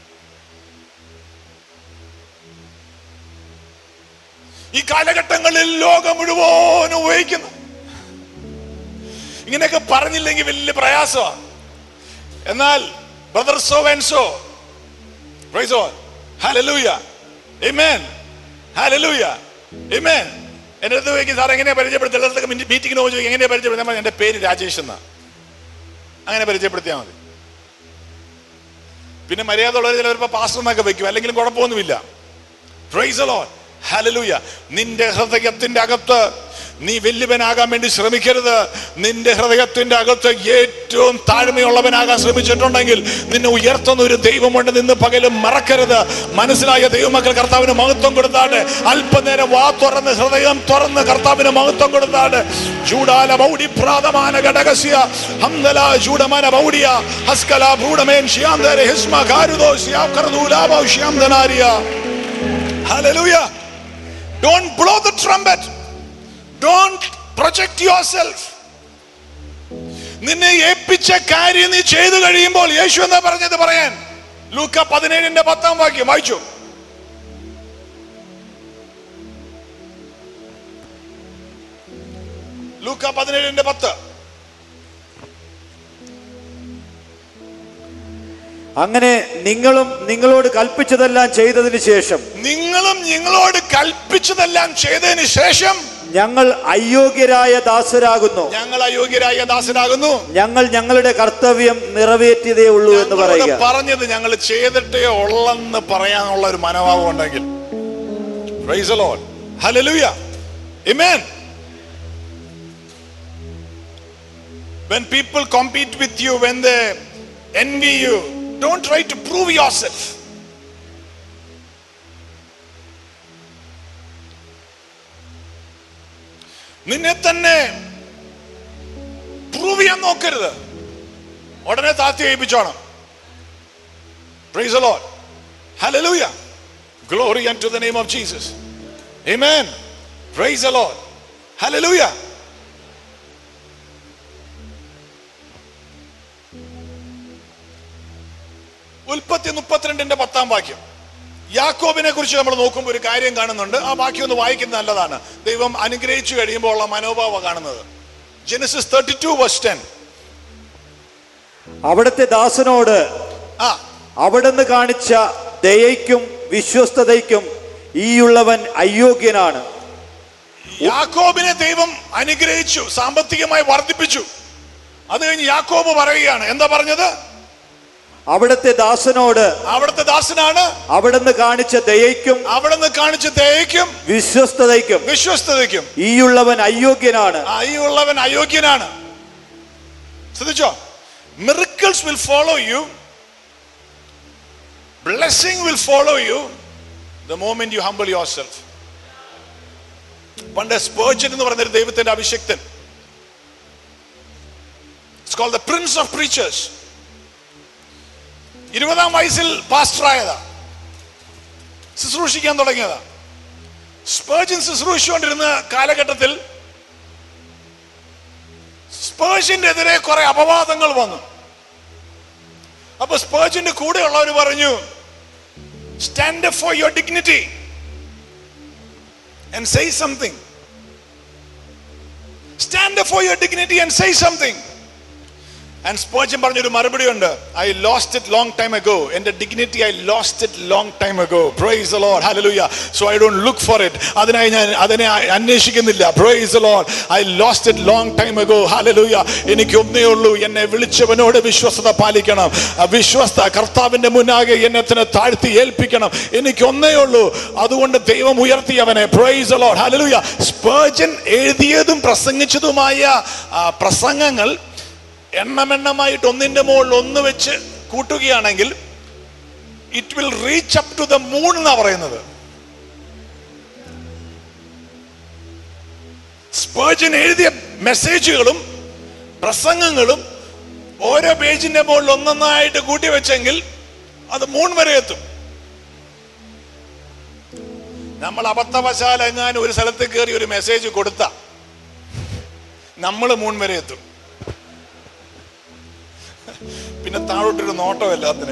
ഈ കാലഘട്ടങ്ങളിൽ ലോകം മുഴുവൻ ഉപയോഗിക്കുന്നു. ഇങ്ങനെയൊക്കെ പറഞ്ഞില്ലെങ്കിൽ വലിയ പ്രയാസമാണ്. എന്നാൽ brother so and so, praise the Lord, ഹല്ലേലൂയ, ആമേൻ, ഹല്ലേലൂയ, ആമേൻ. എന്റെ അടുത്ത് ചോദിക്കും, സാർ എങ്ങനെയാ പരിചയപ്പെടുത്തുക? മീറ്റിങ്ങിന് പോയി ചോദിക്കും, എങ്ങനെയാ പരിചയപ്പെടുത്താൻ? എന്റെ പേര് രാജേഷ് എന്നാ, അങ്ങനെ പരിചയപ്പെടുത്തിയാൽ മതി. പിന്നെ മര്യാദ ഉള്ളവർ ചിലപ്പോൾ പാസ്റ്റർ എന്നൊക്കെ വെക്കും, അല്ലെങ്കിലും കുഴപ്പമൊന്നുമില്ല. പ്രൈസ് ദി ലോർഡ്, ഹല്ലേലൂയ. നിന്റെ ഹൃദയത്തിന്റെ അകത്ത് നീ വലിയവനാകാൻ വേണ്ടി ശ്രമിക്കരുത്. നിന്റെ ഹൃദയത്തിന്റെ അകത്ത് ഏറ്റവും താഴ്മയുള്ളവനാകാൻ ശ്രമിച്ചിട്ടുണ്ടെങ്കിൽ നിന്നെ ഉയർത്തുന്ന ഒരു ദൈവമുണ്ട്. നിന്ന് പകലും മറക്കരുത്. മനസ്സിലായ ദൈവമക്കൾ കർത്താവിന് മഹത്വം കൊടുത്താണ്ട് അല്പനേരം വാ തുറന്ന് ഹൃദയം തുറന്ന് കർത്താവിന് മഹത്വം കൊടുത്താണ്ട് ചൂടാല ബൗഡി പ്രാതമാന ഘടകസ്യ ഹംദല ചൂടമാന ബൗഡിയ ഹസ്കല ഭൂഡമേൻ ശ്യാന്തര ഹിസ്മ കാരുദോ ശ്യാകർദൂലാബോ ശ്യാന്തനാരിയ. ഹല്ലേലൂയ. Don't blow the trumpet. Don't project yourself. നിന്നെ ഏൽപ്പിച്ച കാര്യം നീ ചെയ്തു കഴിയുമ്പോൾ യേശു എന്താ പറഞ്ഞത് പറയാൻ? ലൂക്ക പതിനേഴിന്റെ പത്താം വാക്യം വായിച്ചു. ലൂക്ക പതിനേഴിന്റെ പത്ത്. അങ്ങനെ നിങ്ങളും നിങ്ങളോട് കൽപ്പിച്ചതെല്ലാം ചെയ്തതിന് ശേഷം നിങ്ങളും നിങ്ങളോട് കൽപ്പിച്ചതെല്ലാം ചെയ്തതിന് ശേഷം ഞങ്ങൾ അയോഗ്യരായ ദാസരാകുന്നു ഞങ്ങൾ അയോഗ്യരായ ദാസരാകുന്നു ഞങ്ങൾ ഞങ്ങളുടെ കർത്തവ്യം നിറവേറ്റിയതേ ഉള്ളൂ എന്ന് പറയുക. പറഞ്ഞത് ഞങ്ങൾ ചെയ്തിട്ടേ ഉള്ളെന്ന് പറയാനുള്ള ഒരു മനോഭാവം ഉണ്ടെങ്കിൽ, പ്രൈസ് ദി ലോർഡ്, ഹല്ലേലൂയ, ആമേൻ. When people compete with you, when they envy you, don't try to prove yourself. നിന്നെ തന്നെ പ്രൂവ് ചെയ്യാൻ നോക്കരുത്. ഉടനെ താത്തി ഏൽപ്പിച്ചോണം. Praise the Lord. Hallelujah. Glory unto the name of Jesus. Amen. Praise the Lord. Hallelujah. ഉൽപ്പത്തി മുപ്പത്തിരണ്ടിന്റെ പത്താം വാക്യം. യാക്കോബിനെ കുറിച്ച് നമ്മൾ നോക്കുമ്പോൾ ഒരു കാര്യം കാണുന്നുണ്ട്. ആ വാക്യം ഒന്ന് വായിക്കുന്നത് നല്ലതാണ്. ദൈവം അനുഗ്രഹിച്ചു കഴിയുമ്പോൾ ഉള്ള മനോഭാവം കാണുന്നത്. Genesis thirty two verse ten. അവിടുത്തെ ദാസനോട് ആ അവിടുന്ന് കാണിച്ച ദയയ്ക്കും വിശ്വസ്തതയ്ക്കും ഈയുള്ളവൻ അയോഗ്യനാണ്. യാക്കോബിനെ ദൈവം അനുഗ്രഹിച്ചു, സാമ്പത്തികമായി വർദ്ധിപ്പിച്ചു. അത് കഴിഞ്ഞ് യാക്കോബ് പറയുകയാണ്, എന്താ പറഞ്ഞത്? അവിടുത്തെ ദാസനോട് അവിടുത്തെ ദാസനാണ് അവിടുന്ന് കാണിച്ച ദയയ്ക്കും അവിടുന്ന് കാണിച്ച ദയയ്ക്കും വിശ്വസ്തതയ്ക്കും വിശ്വസ്തതയ്ക്കും ഈയുള്ളവൻ അയോഗ്യനാണ്. ഈയുള്ളവൻ അയോഗ്യനാണ്. ശ്രദ്ധിച്ചോ? Miracles will follow you. Blessing will follow you the moment you humble yourself. പണ്ട് സ്പർജൻ എന്ന് പറഞ്ഞൊരു ദൈവത്തിന്റെ അഭിഷിക്തൻ, it's called the prince of preachers. ഇരുപതാം വയസ്സിൽ പാസ്റ്ററായതാ, ശുശ്രൂഷിക്കാൻ തുടങ്ങിയതാ. സ്പേർജൻ ശുശ്രൂഷിച്ചുകൊണ്ടിരുന്ന കാലഘട്ടത്തിൽ സ്പേർജന്റെ എതിരെ കുറെ അപവാദങ്ങൾ വന്നു. അപ്പൊ സ്പേർജന്റെ കൂടെയുള്ളവർ പറഞ്ഞു, stand for your dignity and say something. Stand up for your dignity and say something. And Spurgeon പറഞ്ഞൊരു മറുപടി ഉണ്ട്, I lost it long time ago. എൻ്റെ dignity I lost it long time ago. Praise the Lord. Hallelujah. So I don't look for it. അതിനായി ഞാൻ അതിനെ അന്വേഷിക്കുന്നില്ല. Praise the Lord. I lost it long time ago. Hallelujah. എനിക്ക് ഒന്നേ ഉള്ളൂ, എന്നെ വിളിച്ചവനോട് വിശ്വസ്തത പാലിക്കണം. വിശ്വസ്ത കർത്താവിന്റെ മുന്നാകെ എന്നെ തന്നെ താഴ്ത്തി ഏൽപ്പിക്കണം. എനിക്ക് ഒന്നേ ഉള്ളൂ. അതുകൊണ്ട് ദൈവം ഉയർത്തിയവനെ. Praise the Lord. Hallelujah. Spurgeon എഴുതിയതും പ്രസംഗിച്ചതുമായ പ്രസംഗങ്ങൾ എണ്ണമെണ്ണമായിട്ട് ഒന്നിന്റെ മുകളിൽ ഒന്ന് വെച്ച് കൂട്ടുകയാണെങ്കിൽ it will reach up to the moon എന്നാ പറയുന്നത്. സ്പർജൻ എഴുതിയ മെസ്സേജുകളും പ്രസംഗങ്ങളും ഓരോ പേജിന്റെ മുകളിൽ ഒന്നൊന്നായിട്ട് കൂട്ടി വെച്ചെങ്കിൽ അത് മൂൺ വരെ എത്തും. നമ്മൾ അബദ്ധവശാൽ എങ്ങാനും ഒരു സ്ഥലത്ത് കയറി ഒരു മെസ്സേജ് കൊടുത്ത നമ്മൾ മൂൺ വരെ എത്തും. പിന്നെ താഴോട്ടൊരു നോട്ടം എല്ലാത്തിന്.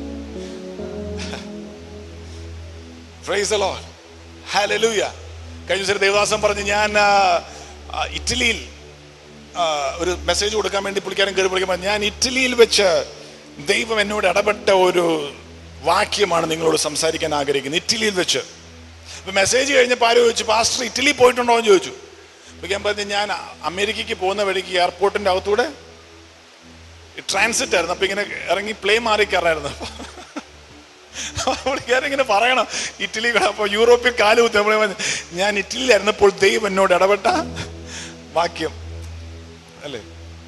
Praise the Lord. Hallelujah. കഴിഞ്ഞ ദിവസം ദേവദാസൻ പറഞ്ഞു, ഞാൻ ഇറ്റലിയിൽ ഒരു മെസ്സേജ് കൊടുക്കാൻ വേണ്ടി പുള്ളിക്കാരൻ കയറി വിളിക്കുമ്പോൾ, ഞാൻ ഇറ്റലിയിൽ വെച്ച് ദൈവം എന്നോട് ഇടപെട്ട ഒരു വാക്യമാണ് നിങ്ങളോട് സംസാരിക്കാൻ ആഗ്രഹിക്കുന്നത്. ഇറ്റലിയിൽ വെച്ച്. അപ്പൊ മെസ്സേജ് കഴിഞ്ഞപ്പോൾ ആരും ചോദിച്ചു, പാസ്റ്റർ ഇറ്റലി പോയിട്ടുണ്ടോ എന്ന് ചോദിച്ചു. അപ്പൊ ഞാൻ പറഞ്ഞു, ഞാൻ അമേരിക്കയ്ക്ക് പോകുന്ന വഴിക്ക് എയർപോർട്ടിന്റെ അകത്തൂടെ ട്രാൻസിറ്റ് ആയിരുന്നു. അപ്പൊ ഇങ്ങനെ ഇറങ്ങി പ്ലേ മാറി കയറായിരുന്നു. പുള്ളിക്കാരൻ ഇങ്ങനെ പറയണം ഇറ്റലി. അപ്പൊ യൂറോപ്പിൽ കാല് കുത്തി ഞാൻ ഇറ്റലിയിലായിരുന്നപ്പോൾ ദൈവം എന്നോട് ഇടപെട്ട വാക്യം അല്ലേ.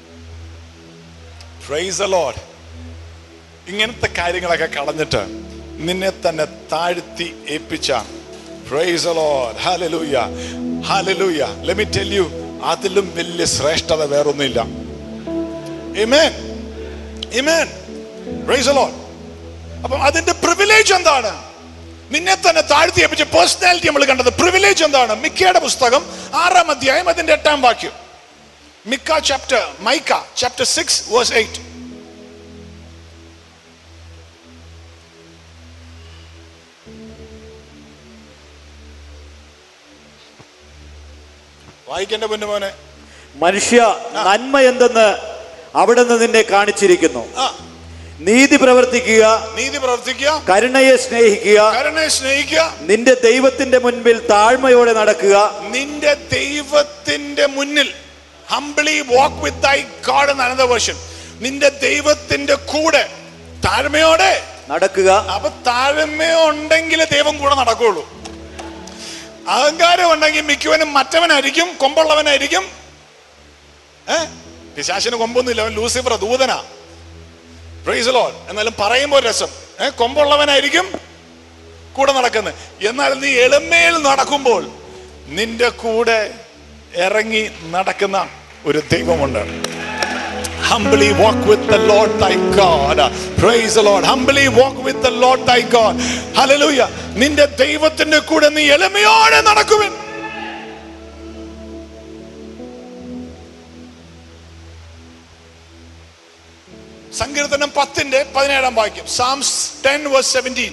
Praise the Lord. ഇങ്ങനത്തെ കാര്യങ്ങളൊക്കെ കളഞ്ഞിട്ട് നിന്നെ തന്നെ താഴ്ത്തി ഏൽപ്പിച്ച, പ്രൈസ് ദി ലോർഡ്, ഹല്ലേലൂയ, ഹല്ലേലൂയ. ലെറ്റ് മീ ടെൽ യു, അതിലും വലിയ ശ്രേഷ്ഠത വേറൊന്നുമില്ല. ആമേൻ, ആമേൻ, പ്രൈസ് ദി ലോർഡ്. അപ്പം അതിന്റെ പ്രിവിലേജ് എന്താണ്? നിന്നെ തന്നെ താഴ്ത്തി ഏൽപ്പിച്ച പേഴ്സണാലിറ്റി നമ്മൾ കണ്ടത്. പ്രിവിലേജ് എന്താണ്? മിക്കയുടെ പുസ്തകം ആറാം അധ്യായം അതിന്റെ എട്ടാം വാക്യം. Micah chapter Micah chapter six verse eight. വായിക്കേണ്ട പൊന്നുമോനെ. മനുഷ്യ, നന്മ എന്തെന്ന് അവിടുന്ന് നിന്നെ കാണിച്ചിരിക്കുന്നു. നീതി പ്രവർത്തിക്കുക, നീതി പ്രവർത്തിക്കുക, കരുണയെ സ്നേഹിക്കുക, കരുണയെ സ്നേഹിക്കുക, നിന്റെ ദൈവത്തിന്റെ മുൻപിൽ താഴ്മയോടെ നടക്കുക. നിന്റെ ദൈവത്തിന്റെ മുന്നിൽ, ഹംബിളി വാക്ക് വിത്ത് ദൈ ഗോഡ് എന്ന അനദർ വേർഷൻ. നിന്റെ ദൈവത്തിന്റെ കൂടെ താഴ്മയോടെ നടക്കുക. അപ്പൊ താഴ്മയുണ്ടെങ്കിൽ ദൈവം കൂടെ നടക്കുള്ളൂ. അഹങ്കാരം ഉണ്ടെങ്കിൽ മിക്കവനും മറ്റവനായിരിക്കും, കൊമ്പുള്ളവനായിരിക്കും. ഏഹ് പിശാചിന് കൊമ്പൊന്നുമില്ല, അവൻ ലൂസിഫർ ദൂതനാ. Praise the Lord. എന്നാലും പറയുമ്പോൾ രസം, ഏഹ് കൊമ്പുള്ളവനായിരിക്കും കൂടെ നടക്കുന്നത്. എന്നാൽ നീ എളിമയിൽ നടക്കുമ്പോൾ നിന്റെ കൂടെ ഇറങ്ങി നടക്കുന്ന ഒരു ദൈവമുണ്ട്. Humbly walk with the Lord thy God. Praise the Lord. Humbly walk with the Lord thy God. Hallelujah. നിന്റെ ദൈവത്തിന്റെ കൂടെ നീ എളിമയോടെ നടക്കുവിൻ. സങ്കീർത്തനം പത്തിന്റെ പതിനേഴാം വാക്യം. Psalms ten verse seventeen.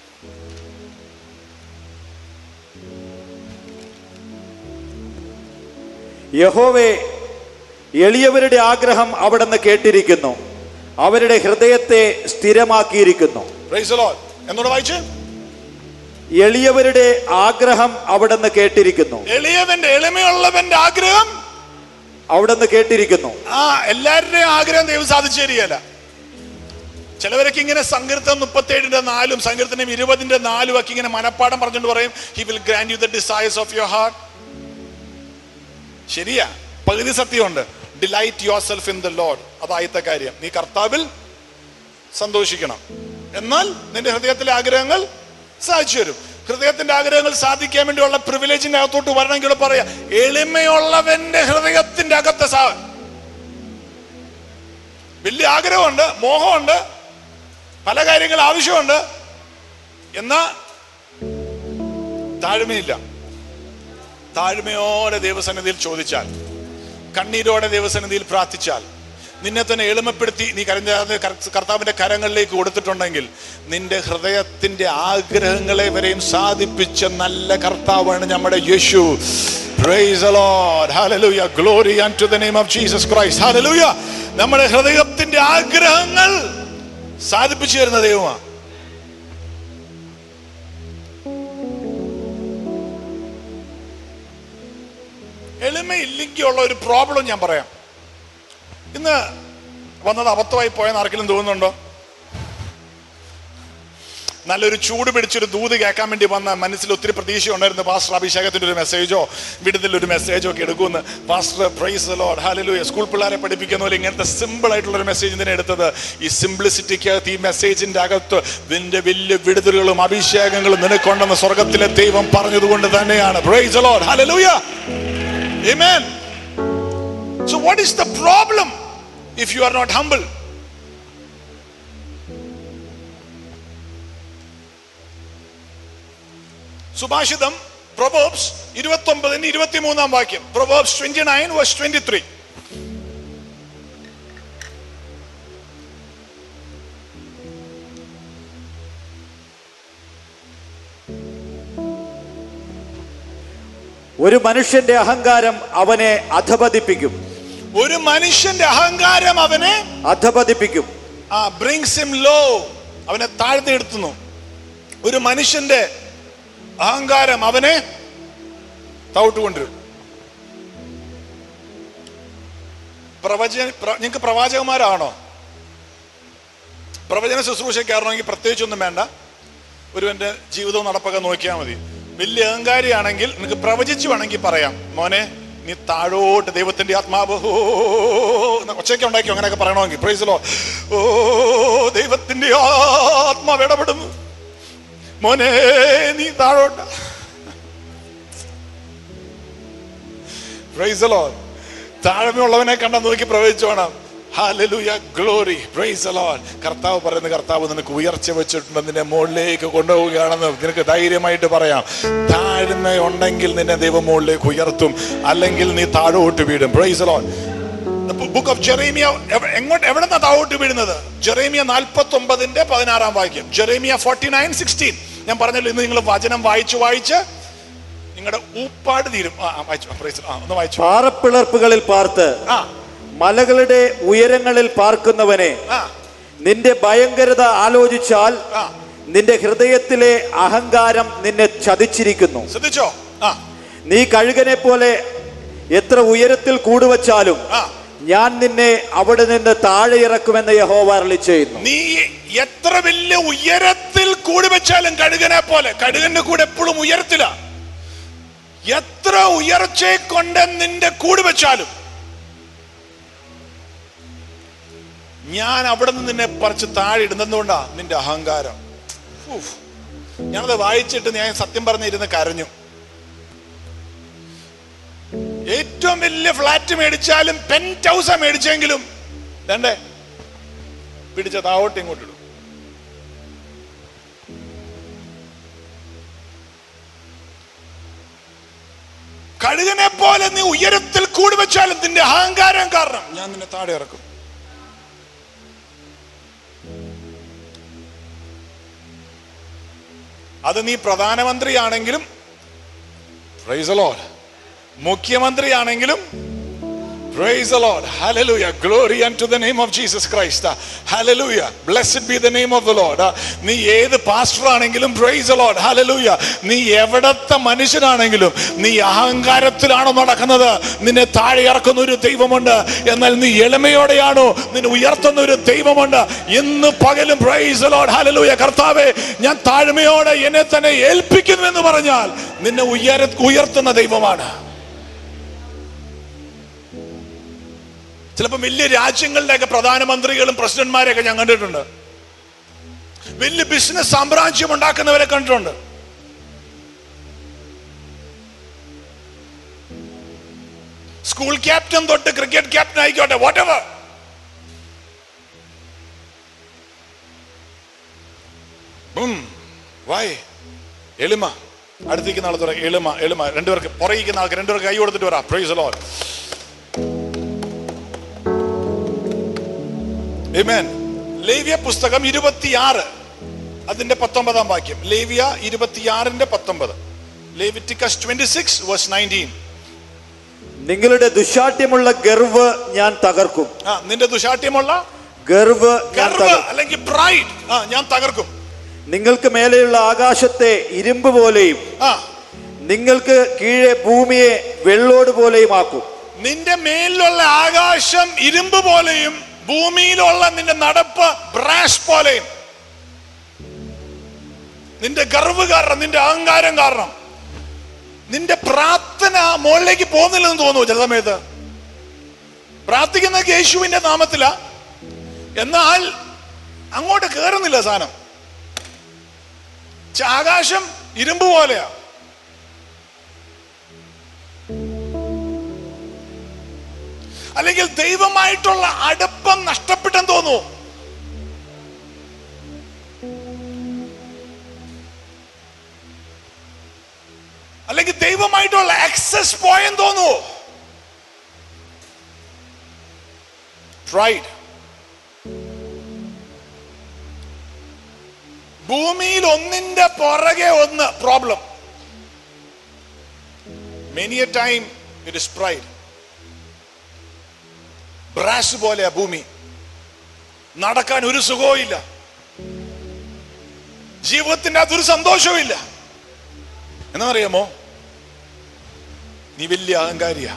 യഹോവേ, എളിയവരുടെ ആഗ്രഹം അവിടുന്ന് കേട്ടിരിക്കുന്നു, അവരുടെ ഹൃദയത്തെ സ്ഥിരമാക്കിയിരിക്കുന്നു. Praise the Lord. എന്നോട് വായിച്ചു. എളിയവരുടെ ആഗ്രഹം അവിടുന്ന് കേട്ടിരിക്കുന്നു. എളിയവന്റെ, എളിമയുള്ളവന്റെ ആഗ്രഹം അവിടുന്ന് കേട്ടിരിക്കുന്നു. ആ എല്ലാവരുടെയും ആഗ്രഹം ദൈവം സാധിച്ചു തരികയല്ല. ചിലവരൊക്കെ ഇങ്ങനെ സങ്കീർത്തനം മുപ്പത്തേഴിന്റെ നാലും സങ്കീർത്തനം ഇരുപതിന്റെ നാലും ഒക്കെ ഇങ്ങനെ മനപ്പാടം പറഞ്ഞുകൊണ്ട് പറയും, he will grant you the desires of your heart. ശരിയാ, പകുതി സത്യമുണ്ട്. Delight yourself in the Lord. അതായത്തെ കാര്യം, നീ കർത്താവിൽ സന്തോഷിക്കണം. എന്നാൽ നിന്റെ ഹൃദയത്തിലെ ആഗ്രഹങ്ങൾ സാധിച്ചു വരും. ഹൃദയത്തിന്റെ ആഗ്രഹങ്ങൾ സാധിക്കാൻ വേണ്ടിയുള്ള പ്രിവിലേജിന്റെ അകത്തോട്ട് വരണമെങ്കിൽ പറയാം, എളിമയുള്ളവന്റെ ഹൃദയത്തിന്റെ അകത്ത് സാ വലിയ ആഗ്രഹമുണ്ട്, മോഹമുണ്ട്, പല കാര്യങ്ങൾ ആവശ്യമുണ്ട്, എന്നാ താഴ്മയില്ല. താഴ്മയോടെ ദൈവസന്നിധിയിൽ ചോദിച്ചാൽ, കണ്ണീരോടെ ദൈവസന്നിധിയിൽ പ്രാർത്ഥിച്ചാൽ, നിന്നെ തന്നെ എളിമപ്പെടുത്തി നീ കരഞ്ഞ കർത്താവിന്റെ കരങ്ങളിലേക്ക് കൊടുത്തിട്ടുണ്ടെങ്കിൽ നിന്റെ ഹൃദയത്തിന്റെ ആഗ്രഹങ്ങളെ വരെയും സാധിപ്പിച്ച നല്ല കർത്താവാണ് നമ്മുടെ യേശു. Praise the Lord. Hallelujah. Glory unto the name of Jesus Christ. Hallelujah. നമ്മുടെ ഹൃദയത്തിന്റെ ആഗ്രഹങ്ങൾ സാധിപ്പിച്ചു തരുന്ന ദൈവമാണ്. എളിമയില്ലെങ്കിൽ ഉള്ള ഒരു പ്രോബ്ലം ഞാൻ പറയാം. ഇന്ന് വന്നത് അബദ്ധമായി പോയെന്ന് ആർക്കെങ്കിലും തോന്നുന്നുണ്ടോ? നല്ലൊരു ചൂട് പിടിച്ചൊരു ദൂത് കേൾക്കാൻ വേണ്ടി വന്ന മനസ്സിൽ ഒത്തിരി പ്രതീക്ഷ ഉണ്ടായിരുന്നു. പാസ്റ്റർ അഭിഷേകത്തിന്റെ ഒരു മെസ്സേജോ വിടുതലൊരു മെസ്സേജോ ഒക്കെ എടുക്കുമെന്ന്. പാസ്റ്റർ പ്രൈസ് ദി ലോർഡ് ഹല്ലേലൂയ സ്കൂൾ പിള്ളേരെ പഠിപ്പിക്കുന്ന പോലെ ഇങ്ങനത്തെ സിമ്പിൾ ആയിട്ടുള്ള ഒരു മെസ്സേജ് ഇതിനെ എടുത്തത്. ഈ സിംപ്ലിസിറ്റിക്കകത്ത്, ഈ മെസ്സേജിന്റെ അകത്ത് നിന്റെ വലിയ വിടുതലുകളും അഭിഷേകങ്ങളും നിനക്കൊണ്ടെന്ന് സ്വർഗത്തിലെ ദൈവം പറഞ്ഞതുകൊണ്ട് തന്നെയാണ്. പ്രൈസ് ദി ലോർഡ് ഹല്ലേലൂയ. ആമേൻ. So what is the problem if you are not humble? സുഭാഷിതം പ്രൊവേർബ്സ് ഇരുപത്തൊമ്പതിന് ഇരുപത്തിമൂന്നാം വാക്യം. പ്രൊവേർബ്സ് twenty-nine verse twenty-three. ഒരു മനുഷ്യന്റെ അഹങ്കാരം അവനെ അധപതിപ്പിക്കും. ഒരു മനുഷ്യന്റെ അഹങ്കാരം അവനെ അധപതിപ്പിക്കും. ആ brings him low, അവനെ താഴ്ത്തിയെടുത്തുന്നു. ഒരു മനുഷ്യന്റെ അഹങ്കാരം അവനെ താഴ്ത്തിക്കൊണ്ടിരും. പ്രവചന നിങ്ങൾക്ക് പ്രവാചകന്മാരാണോ? പ്രവചന ശുശ്രൂഷക്കാരണമെങ്കിൽ പ്രത്യേകിച്ചൊന്നും വേണ്ട. ഒരുവന്റെ ജീവിതവും നടപ്പൊക്കെ നോക്കിയാൽ മതി. വലിയ അഹങ്കാരിയാണെങ്കിൽ നിനക്ക് പ്രവചിച്ചു വേണമെങ്കിൽ പറയാം, മോനെ നീ താഴോട്ട് ദൈവത്തിന്റെ ആത്മാവ് ഒച്ചയ്ക്ക് ഉണ്ടാക്കിയോ അങ്ങനെയൊക്കെ പറയണമെങ്കിൽ. Price the Lord. ഓ ദൈവത്തിന്റെ ആത്മാവ് ഇടപെടുന്നു, മോനെ നീ താഴോട്ട്. Price the Lord. താഴ്മയുള്ളവനെ കണ്ടാ നോക്കി പ്രവചിച്ചു വേണം. ഹല്ലേലൂയ, ഗ്ലോറി, പ്രൈസ് ദി ലോർഡ്. കർത്താവ് പറയുന്ന കർത്താവ് നിനക്ക് ഉയർച്ച വെച്ചിട്ടുണ്ട്, നിന്നെ മുകളിലേക്ക് കൊണ്ടുപോവുകയാണെന്ന് നിനക്ക് ധൈര്യമായിട്ട് പറയാം. താഴ്മ ഉണ്ടെങ്കിൽ നിന്നെ ദൈവം മുകളിലേക്ക് ഉയർത്തും, അല്ലെങ്കിൽ നീ താഴോട്ട് വീഴും. Praise the Lord. Book of Jeremiah എങ്ങോട്ട് എവിടെന്നാ താഴോട്ട് വീഴുന്നത്? ജെറേമിയ നാൽപ്പത്തി ഒമ്പതിന്റെ പതിനാറാം വാക്യം. Jeremiah forty nine sixteen. ഞാൻ പറഞ്ഞല്ലോ ഇന്ന് നിങ്ങൾ വചനം വായിച്ചു വായിച്ച് നിങ്ങളുടെ ഊപ്പാട് തീരും. ഒന്ന് വായിച്ചു. പാറപ്പിളർപ്പുകളിൽ പാർത്ത് മലകളുടെ ഉയരങ്ങളിൽ പാർക്കുന്നവനെ, നിന്റെ ഭയങ്കരത ആലോചിച്ചാൽ നിന്റെ ഹൃദയത്തിലെ അഹങ്കാരം നിന്നെ ചതിച്ചിരിക്കുന്നു. ശ്രദ്ധിച്ചോ? നീ കഴുകനെ പോലെ എത്ര ഉയരത്തിൽ കൂടുവച്ചാലും ഞാൻ നിന്നെ അവിടെ നിന്ന് താഴെ ഇറക്കുമെന്ന് യഹോവ അരുളി ചെയ്യുന്നു. നീ എത്ര വലിയ ഉയരത്തിൽ കൂടി വെച്ചാലും കഴുകനെ പോലെ, കഴുകന്റെ കൂടെ എപ്പോഴും ഉയരത്തില. എത്ര ഉയർച്ചയെ കൊണ്ട് നിന്റെ കൂടി വെച്ചാലും ഞാൻ അവിടെ നിന്ന് നിന്നെ പറിച്ച് താഴെ ഇടുന്നതുകൊണ്ടാ നിന്റെ അഹങ്കാരം. ഞാനത് വായിച്ചിട്ട് ഞാൻ സത്യം പറഞ്ഞിരുന്ന് കരഞ്ഞു. ഏറ്റവും വലിയ ഫ്ലാറ്റ് മേടിച്ചാലും പെന്റ് ഹൗസാ മേടിച്ചെങ്കിലും രണ്ടേ പിടിച്ച താവോട്ട് ഇങ്ങോട്ട് ഇടും. കഴുകനെ പോലെ നീ ഉയരത്തിൽ കൂടി വെച്ചാലും നിന്റെ അഹങ്കാരം കാരണം ഞാൻ നിന്നെ താഴെ ഇറക്കും. അത് നീ പ്രധാനമന്ത്രിയാണെങ്കിലും, പ്രൈസ് ദി ലോർഡ്, മുഖ്യമന്ത്രിയാണെങ്കിലും, praise the Lord, hallelujah, glory unto the name of Jesus Christ, hallelujah, blessed be the name of the Lord. നീ ഏത് പാസ്റ്റർ ആണെങ്കിലും, praise the Lord, hallelujah, നീ എവിടത്തെ മനുഷ്യനാണെങ്കിലും, നീ അഹങ്കാരത്തിലാണോ നടക്കുന്നത്, നിന്നെ താഴെ ഇറക്കുന്ന ഒരു ദൈവമുണ്ട്. എന്നാൽ നീ എളിമയോടെയാണോ നിന്നെ ഉയർത്തുന്ന ഒരു ദൈവമുണ്ട്. ഇന്ന് പകലും praise the Lord, hallelujah, കർത്താവേ ഞാൻ താഴ്മയോടെ എന്നെ തന്നെ ഏൽപ്പിക്കുന്നു എന്ന് പറഞ്ഞാൽ നിന്നെ ഉയര ഉയർത്തുന്ന ദൈവമാണ്. ചിലപ്പോൾ വലിയ രാജ്യങ്ങളുടെയൊക്കെ പ്രധാനമന്ത്രികളും പ്രസിഡന്റ്മാരെയൊക്കെ ഞാൻ കണ്ടിട്ടുണ്ട്. വലിയ ബിസിനസ് സാമ്രാജ്യം ഉണ്ടാക്കുന്നവരെ കണ്ടിട്ടുണ്ട്. സ്കൂൾ ക്യാപ്റ്റൻ തൊട്ട് ക്രിക്കറ്റ് ക്യാപ്റ്റൻ ആയിക്കോട്ടെ, വാട്ട് എവർ. വൈ? എളിമ. അടുത്തേക്ക് നാളെ തുറ എളുമ എളുമ രണ്ടുപേർക്ക് പുറകിക്കുന്ന ആൾക്ക് രണ്ടുപേർക്ക് കൈ കൊടുത്തിട്ട് വരാം. Praise the Lord. ആമേൻ. ലേവ്യ പുസ്തകം ഇരുപത്തിയാറ് അതിന്റെ പത്തൊമ്പതാം വാക്യം. ലേവ്യ ഇരുപത്തിയാറിന്റെ പത്തൊമ്പത്. Leviticus twenty-six verse nineteen. നിങ്ങളുടെ ദുശാഠ്യമുള്ള ഗർവ് ഞാൻ തകർക്കും. ആ, നിന്റെ ദുശാഠ്യമുള്ള ഗർവ് ഗർവ് അല്ലെങ്കിൽ പ്രൈഡ് ആ ഞാൻ തകർക്കും. നിങ്ങൾക്ക് മേലെയുള്ള ആകാശത്തെ ഇരുമ്പ് പോലെയും ആ നിങ്ങൾക്ക് കീഴെ ഭൂമിയെ വെള്ളോട് പോലെയും ആക്കും. നിന്റെ മേലിലുള്ള ആകാശം ഇരുമ്പ് പോലെയും ഭൂമിയിലുള്ള നിന്റെ നടപ്പ് ബ്രാഷ് പോലെയും. നിന്റെ ഗർവ് കാരണം, നിന്റെ അഹങ്കാരം കാരണം നിന്റെ പ്രാർത്ഥന മുകളിലേക്ക് പോകുന്നില്ലെന്ന് തോന്നുന്നു. ചില സമയത്ത് പ്രാർത്ഥിക്കുന്ന യേശുവിന്റെ നാമത്തില, എന്നാൽ അങ്ങോട്ട് കേറുന്നില്ല സാധനം. ആകാശം ഇരുമ്പ് പോലെയാ. അല്ലെങ്കിൽ ദൈവമായിട്ടുള്ള അടുപ്പം നഷ്ടപ്പെട്ടെന്ന് തോന്നുന്നു. അല്ലെങ്കിൽ ദൈവമായിട്ടുള്ള ആക്സസ് പോയെന്ന് തോന്നുന്നു. പ്രൈഡ്. ഭൂമിയിൽ ഒന്നിന്റെ പുറകെ ഒന്ന് problem. Many a time it is pride. ബ്രാഷ് പോലെയാ ഭൂമി. നടക്കാൻ ഒരു സുഖവും ഇല്ല, ജീവിതത്തിന്റെ അകത്തൊരു സന്തോഷവും ഇല്ല. എന്നറിയാമോ, നീ വലിയ അഹങ്കാരിയാ.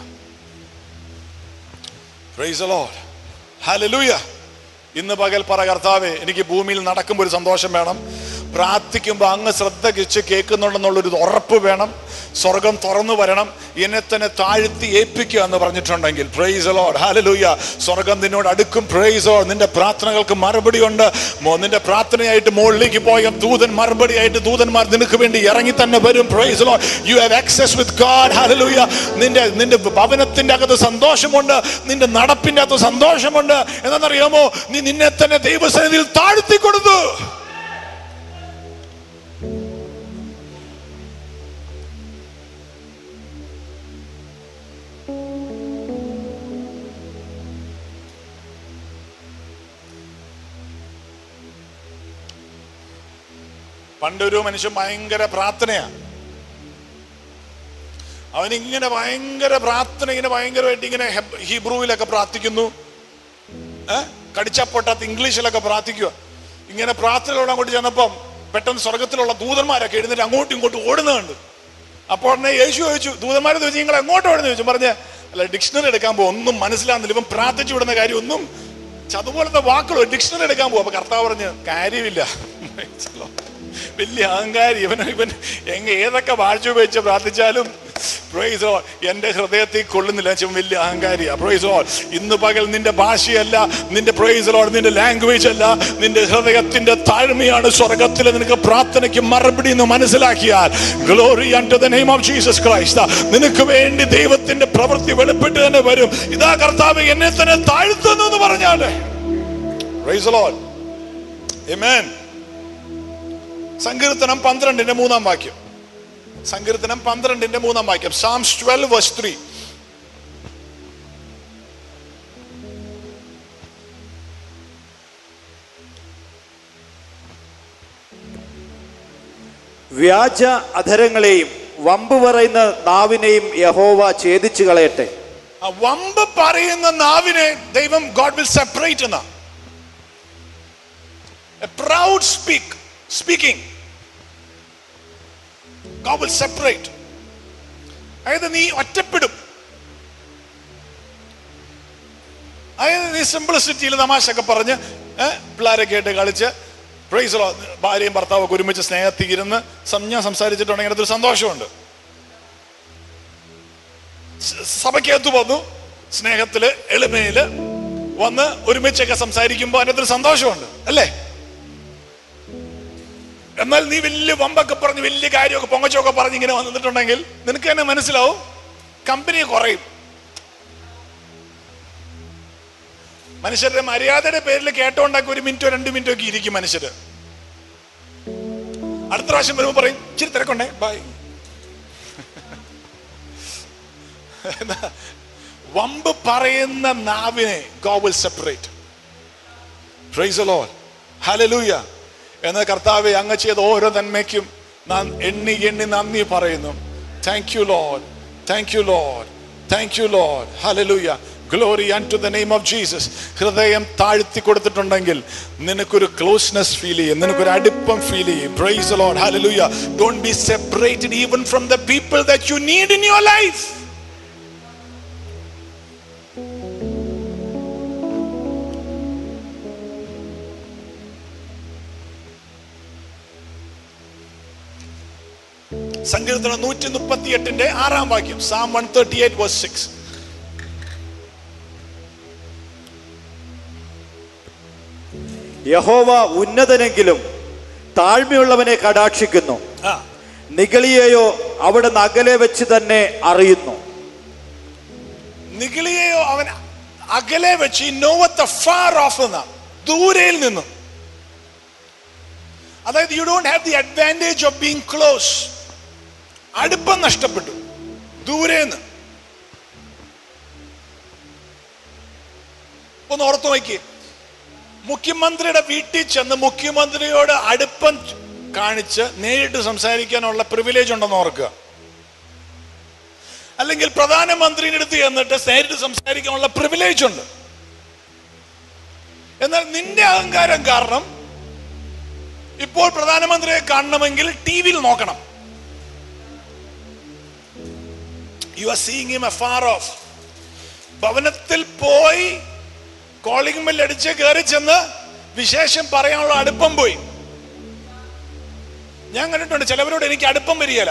Praise the Lord. ഹല്ലേലൂയ. ഇന്ന് പകൽ പറ, കർത്താവേ, എനിക്ക് ഭൂമിയിൽ നടക്കുമ്പോൾ ഒരു സന്തോഷം വേണം, പ്രാർത്ഥിക്കുമ്പോൾ അങ്ങ് ശ്രദ്ധ വെച്ച് കേൾക്കുന്നുണ്ടെന്നുള്ളൊരു ഉറപ്പ് വേണം, സ്വർഗം തുറന്നു വരണം, എന്നെ തന്നെ താഴ്ത്തി ഏൽപ്പിക്കുക എന്ന് പറഞ്ഞിട്ടുണ്ടെങ്കിൽ പ്രൈസ് ദി ലോർഡ്. ഹല്ലേലൂയ. സ്വർഗം നിന്നോട് അടുക്കും. Praise the Lord. നിന്റെ പ്രാർത്ഥനകൾക്ക് മറുപടി ഉണ്ട്. നിന്റെ പ്രാർത്ഥനയായിട്ട് മുകളിലേക്ക് പോയ ദൂതൻ മറുപടിയായിട്ട് ദൂതന്മാർ നിനക്ക് വേണ്ടി ഇറങ്ങി തന്നെ വരും. Praise the Lord. You have access with God. ഹല്ലേലൂയ. നിന്റെ നിന്റെ ഭവനത്തിന്റെ അകത്ത് സന്തോഷമുണ്ട്, നിന്റെ നടപ്പിന്റെ അകത്ത് സന്തോഷമുണ്ട്. എന്താണെന്നറിയാമോ, നീ നിന്നെ തന്നെ ദൈവസന്നിധിയിൽ താഴ്ത്തി കൊടുത്തു. പണ്ടൊരു മനുഷ്യൻ ഭയങ്കര പ്രാർത്ഥനയാ. അവനിങ്ങനെ ഭയങ്കര പ്രാർത്ഥന, ഇങ്ങനെ ഭയങ്കരമായിട്ട് ഇങ്ങനെ ഹീബ്രുവിലൊക്കെ പ്രാർത്ഥിക്കുന്നു, ഏഹ് കടിച്ചപ്പൊട്ടാത്ത ഇംഗ്ലീഷിലൊക്കെ പ്രാർത്ഥിക്കുക. ഇങ്ങനെ പ്രാർത്ഥനയോട് അങ്ങോട്ട് ചെന്നപ്പം പെട്ടെന്ന് സ്വർഗത്തിലുള്ള ദൂതന്മാരൊക്കെ എഴുന്നേറ്റ് അങ്ങോട്ടും ഇങ്ങോട്ടും ഓടുന്നുണ്ട്. അപ്പോൾ ഉടനെ യേശു ചോദിച്ചു, ദൂതന്മാരെ ചോദിച്ചു, നിങ്ങൾ എങ്ങോട്ട് ഓടുന്നു ചോദിച്ചു. പറഞ്ഞ അല്ല, ഡിക്ഷണറി എടുക്കാൻ പോകും, ഒന്നും മനസ്സിലാകുന്നില്ല, ഇവൻ പ്രാർത്ഥിച്ചു വിടുന്ന കാര്യം ഒന്നും, അതുപോലത്തെ വാക്കുകൾ ഡിക്ഷണറി എടുക്കാൻ പോകും. അപ്പൊ കർത്താവ് പറഞ്ഞ്, കാര്യമില്ല, വലിയ അഹങ്കാരി ഇവൻ, ഇവൻ എങ്ങ ഏതൊക്കെ ഭാഷ ഉപയോഗിച്ച് പ്രാർത്ഥിച്ചാലും പ്രൈസ് ദി ലോർഡ് എന്റെ ഹൃദയത്തിൽ കൊള്ളുന്നില്ല, വലിയ അഹങ്കാരിയാ. Praise the Lord. ഇന്ന് പകൽ നിന്റെ ഭാഷയല്ല, നിന്റെ പ്രൈസ് ദി ലോർഡ് നിന്റെ ലാംഗ്വേജ് അല്ല, നിന്റെ ഹൃദയത്തിന്റെ താഴ്മയാണ് സ്വർഗത്തിലെ നിനക്ക് പ്രാർത്ഥനയ്ക്ക് മറുപടി എന്ന് മനസ്സിലാക്കിയാൽ, glory unto the name of Jesus Christ, നിനക്ക് വേണ്ടി ദൈവത്തിന്റെ പ്രവൃത്തി വെളിപ്പെട്ട് തന്നെ വരും. ഇതാ കർത്താവ് എന്നെ തന്നെ താഴ്ത്തുന്നു എന്ന് പറഞ്ഞാല് പ്രൈസ് ദി ലോർഡ്. ആമേൻ. സങ്കീർത്തനം പന്ത്രണ്ടിന്റെ മൂന്നാം വാക്യം. സങ്കീർത്തനം പന്ത്രണ്ടിന്റെ മൂന്നാം വാക്യം. Psalms twelve verse three. വ്യാജ അധരങ്ങളെയും വമ്പ് പറയുന്ന നാവിനെയും യഹോവ ഛേദിച്ചു കളയട്ടെ. വമ്പ് പറയുന്ന നാവിനെ ദൈവം God will separate എന്നാ. A proud speak speaking God will separate. അതായത് നീ ഒറ്റപ്പെടും. അതായത് നീ സിംപ്ലിസിറ്റിയിൽ തമാശയൊക്കെ പറഞ്ഞ് പിള്ളേരൊക്കെ ആയിട്ട് കളിച്ച് പ്രൈസ് ദി ലോർഡ്, ഭാര്യയും ഭർത്താവൊക്കെ ഒരുമിച്ച് സ്നേഹത്തിൽ ഇരുന്ന് ഞാൻ സംസാരിച്ചിട്ടുണ്ടെങ്കിൽ അതൊരു സന്തോഷമുണ്ട്. സഭയ്ക്കകത്ത് വന്നു സ്നേഹത്തില് എളിമയില് വന്ന് ഒരുമിച്ചൊക്കെ സംസാരിക്കുമ്പോൾ അതിനകത്തൊരു സന്തോഷമുണ്ട്, അല്ലേ? എന്നാൽ നീ വലിയ വമ്പൊക്കെ പറഞ്ഞ് വലിയ കാര്യമൊക്കെ പൊങ്ങച്ചൊക്കെ പറഞ്ഞ് ഇങ്ങനെ വന്നിട്ടുണ്ടെങ്കിൽ നിനക്ക് തന്നെ മനസ്സിലാവും, കമ്പനി കുറയും. മനുഷ്യരുടെ മര്യാദയുടെ പേരിൽ കേട്ടോണ്ടാക്കി ഒരു മിനിറ്റോ രണ്ട് മിനിറ്റോ ഒക്കെ ഇരിക്കും മനുഷ്യര്. അടുത്ത പ്രാവശ്യം വരുമ്പോൾ പറയും, ഇച്ചിരി തിരക്കുണ്ടേ, ബൈ. വമ്പ് പറയുന്ന നാവിനെ God will separate. Praise the Lord. Hallelujah. എന്ന കർത്താവേ, അങ്ങ് ചെയ്ത ഓരോ നന്മയ്ക്കും ഞാൻ എണ്ണി എണ്ണി നന്ദി പറയുന്നു. Thank you Lord. Thank you Lord. Thank you Lord. Hallelujah. Glory unto the name of Jesus. ഹൃദയം താഴ്ത്തി കൊടുത്തിട്ടുണ്ടെങ്കിൽ നിനക്കൊരു ക്ലോസ്നെസ് ഫീൽ ചെയ്യും, നിനക്കൊരു അടുപ്പം ഫീൽ ചെയ്യും. Praise the Lord. Hallelujah. Don't be separated even from the people that you need in your life. സങ്കീർത്തനം നൂറ്റി മുപ്പത്തി എട്ടിന്റെ ആറാം വാക്യം. Psalm one thirty-eight verse six. യഹോവ ഉന്നതനെങ്കിലും താഴ്മയുള്ളവനെ കടാക്ഷിക്കുന്നു, നിഗളിയെയോ അവിടെ അകലെ വെച്ച് തന്നെ അറിയുന്നു. നിഗളിയെയോ അവൻ അകലെ വെച്ച്, knoweth afar off എന്ന ദൂരയിൽ നിന്നും. അതായത് you don't have the advantage of being close. അടുപ്പം നഷ്ടപ്പെട്ടു, ദൂരേന്ന്. ഒന്ന് ഓർത്തു നോക്കി, മുഖ്യമന്ത്രിയുടെ വീട്ടിൽ ചെന്ന് മുഖ്യമന്ത്രിയോട് അടുപ്പം കാണിച്ച് നേരിട്ട് സംസാരിക്കാനുള്ള പ്രിവിലേജ് ഉണ്ടെന്ന് ഓർക്കുക. അല്ലെങ്കിൽ പ്രധാനമന്ത്രിയുടെ അടുത്ത് ചെന്നിട്ട് നേരിട്ട് സംസാരിക്കാനുള്ള പ്രിവിലേജ് ഉണ്ട്. എന്നാൽ നിന്റെ അഹങ്കാരം കാരണം ഇപ്പോൾ പ്രധാനമന്ത്രിയെ കാണണമെങ്കിൽ ടി വിയിൽ നോക്കണം. You are seeing him afar off. ഭവനത്തിൽ പോയി കോളിംഗ് ബെൽ അടിച്ച് കയറി ചെന്ന് വിശേഷം പറയാനുള്ള അടുപ്പം പോയി. ഞാൻ കണ്ടിട്ടുണ്ട് ചിലവരോട് എനിക്ക് അടുപ്പം വരികയില്ല.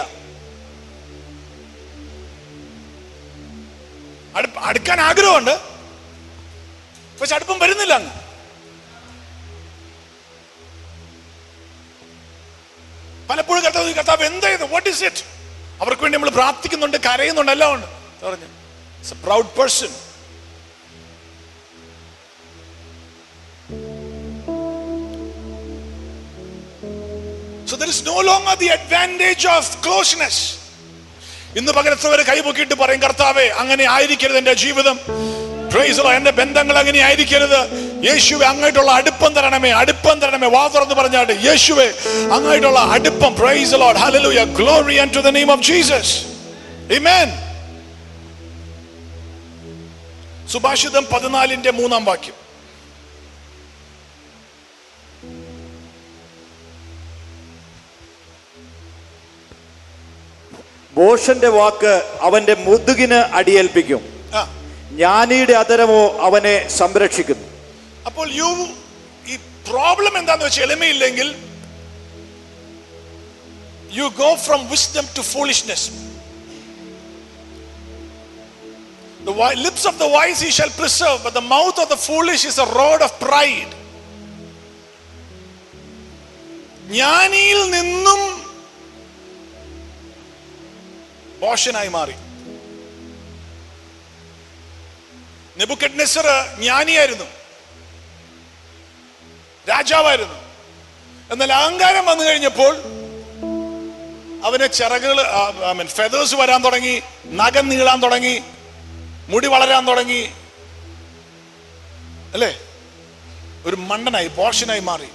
അടുക്കാൻ ആഗ്രഹമുണ്ട്, പക്ഷെ അടുപ്പം വരുന്നില്ല. അങ്ങ് പലപ്പോഴും കർത്താവ് കർത്താവ് എന്തായത്, വാട്ട് ഇസ് ഇറ്റ്? അവർക്ക് വേണ്ടി നമ്മൾ പ്രാർത്ഥിക്കുന്നുണ്ട്, കരയുന്നുണ്ട്, എല്ലാം ഉണ്ട്. പറഞ്ഞു it's a proud person. So there is no longer the advantage of closeness. ഇന്ന് പകരത്തവരെ കൈപൊക്കിയിട്ട് പറയും, കർത്താവേ അങ്ങനെ ആയിരിക്കരുത് എൻ്റെ ജീവിതം. Praise the Lord. എൻ്റെ ബന്ധങ്ങൾ അങ്ങനെ ആയിരിക്കരുത്. യേശുവേ അങ്ങായിട്ടുള്ള അടുപ്പം തരണമേ, അടുപ്പം തരണമേ. വാ തുറന്ന് പറഞ്ഞാട്ടെ, യേശുവേ അങ്ങായിട്ടുള്ള അടുപ്പം. Praise the Lord. Hallelujah. Glory unto the name of Jesus. Amen. സുഭാഷിതം പതിനാലിന്റെ മൂന്നാം വാക്യം. ഭോഷന്റെ വാക്ക് അവന്റെ മുതുകിന് അടിയേൽപ്പിക്കും, ജ്ഞാനിയുടെ അധരമോ അവനെ സംരക്ഷിക്കുന്നു. അപ്പോൾ യു ഈ പ്രോബ്ലം എന്താന്ന് വെച്ചാൽ എളിമയില്ലെങ്കിൽ you go from wisdom to foolishness. The lips of the wise he shall preserve, but the mouth of the foolish is a rod of pride. ജ്ഞാനിയിൽ നിന്നും ഭോഷനായി മാറി. നെബൂഖദ്നേസർ ജ്ഞാനിയായിരുന്നു, രാജാവായിരുന്നു. എന്നാൽ അഹങ്കാരം വന്നു കഴിഞ്ഞപ്പോൾ അവന് ചിറകുകൾ, ഫെദേഴ്സ് വരാൻ തുടങ്ങി, നഖം നീളാൻ തുടങ്ങി, മുടി വളരാൻ തുടങ്ങി, അല്ലേ? ഒരു മണ്ടനായി, ഭോഷനായി മാറി.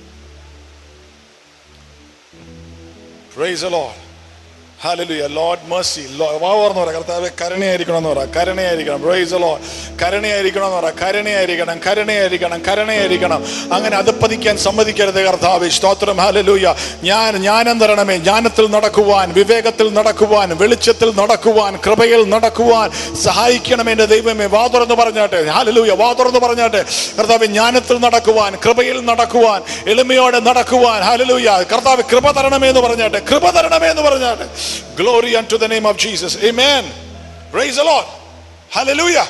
Praise the Lord. Hallelujah. Lord mercy. വാ ഓർന്ന് പറ, കർത്താവേ കരുണയായിരിക്കണം എന്ന് പറ, കരുണയായിരിക്കണം. Praise the Lord. കരുണയായിരിക്കണം എന്ന് പറ, കരുണയായിരിക്കണം, കരുണയായിരിക്കണം, കരുണയായിരിക്കണം. അങ്ങനെ അധപ്പതിക്കാൻ സമ്മതിക്കരുത് കർത്താവേ. സ്തോത്രം. ഹല്ലേലൂയ. ഞാൻ ജ്ഞാനം തരണമേ, ജ്ഞാനത്തിൽ നടക്കുവാൻ, വിവേകത്തിൽ നടക്കുവാൻ, വെളിച്ചത്തിൽ നടക്കുവാൻ, കൃപയിൽ നടക്കുവാൻ സഹായിക്കണമേ എൻ്റെ ദൈവമേ. വാ തുറന്ന് പറഞ്ഞാട്ടെ. ഹല്ലേലൂയ. വാ തുറന്ന് പറഞ്ഞാട്ടെ, കർത്താവേ ജ്ഞാനത്തിൽ നടക്കുവാൻ, കൃപയിൽ നടക്കുവാൻ, എളിമയോടെ നടക്കുവാൻ. ഹല്ലേലൂയ. കർത്താവേ കൃപ തരണമേ എന്ന് പറഞ്ഞാട്ടെ, കൃപ തരണമേ എന്ന് പറഞ്ഞാട്ടെ. Glory unto the name of Jesus. Amen. Praise the Lord. Hallelujah.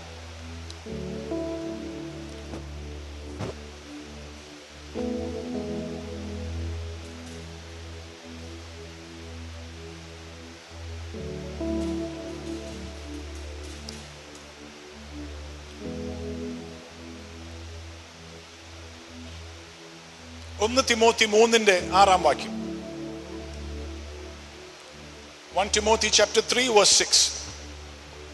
ഒന്ന് തിമോത്തി മൂന്നിന്റെ ആറാം വാക്യം. First Timothy chapter three verse six.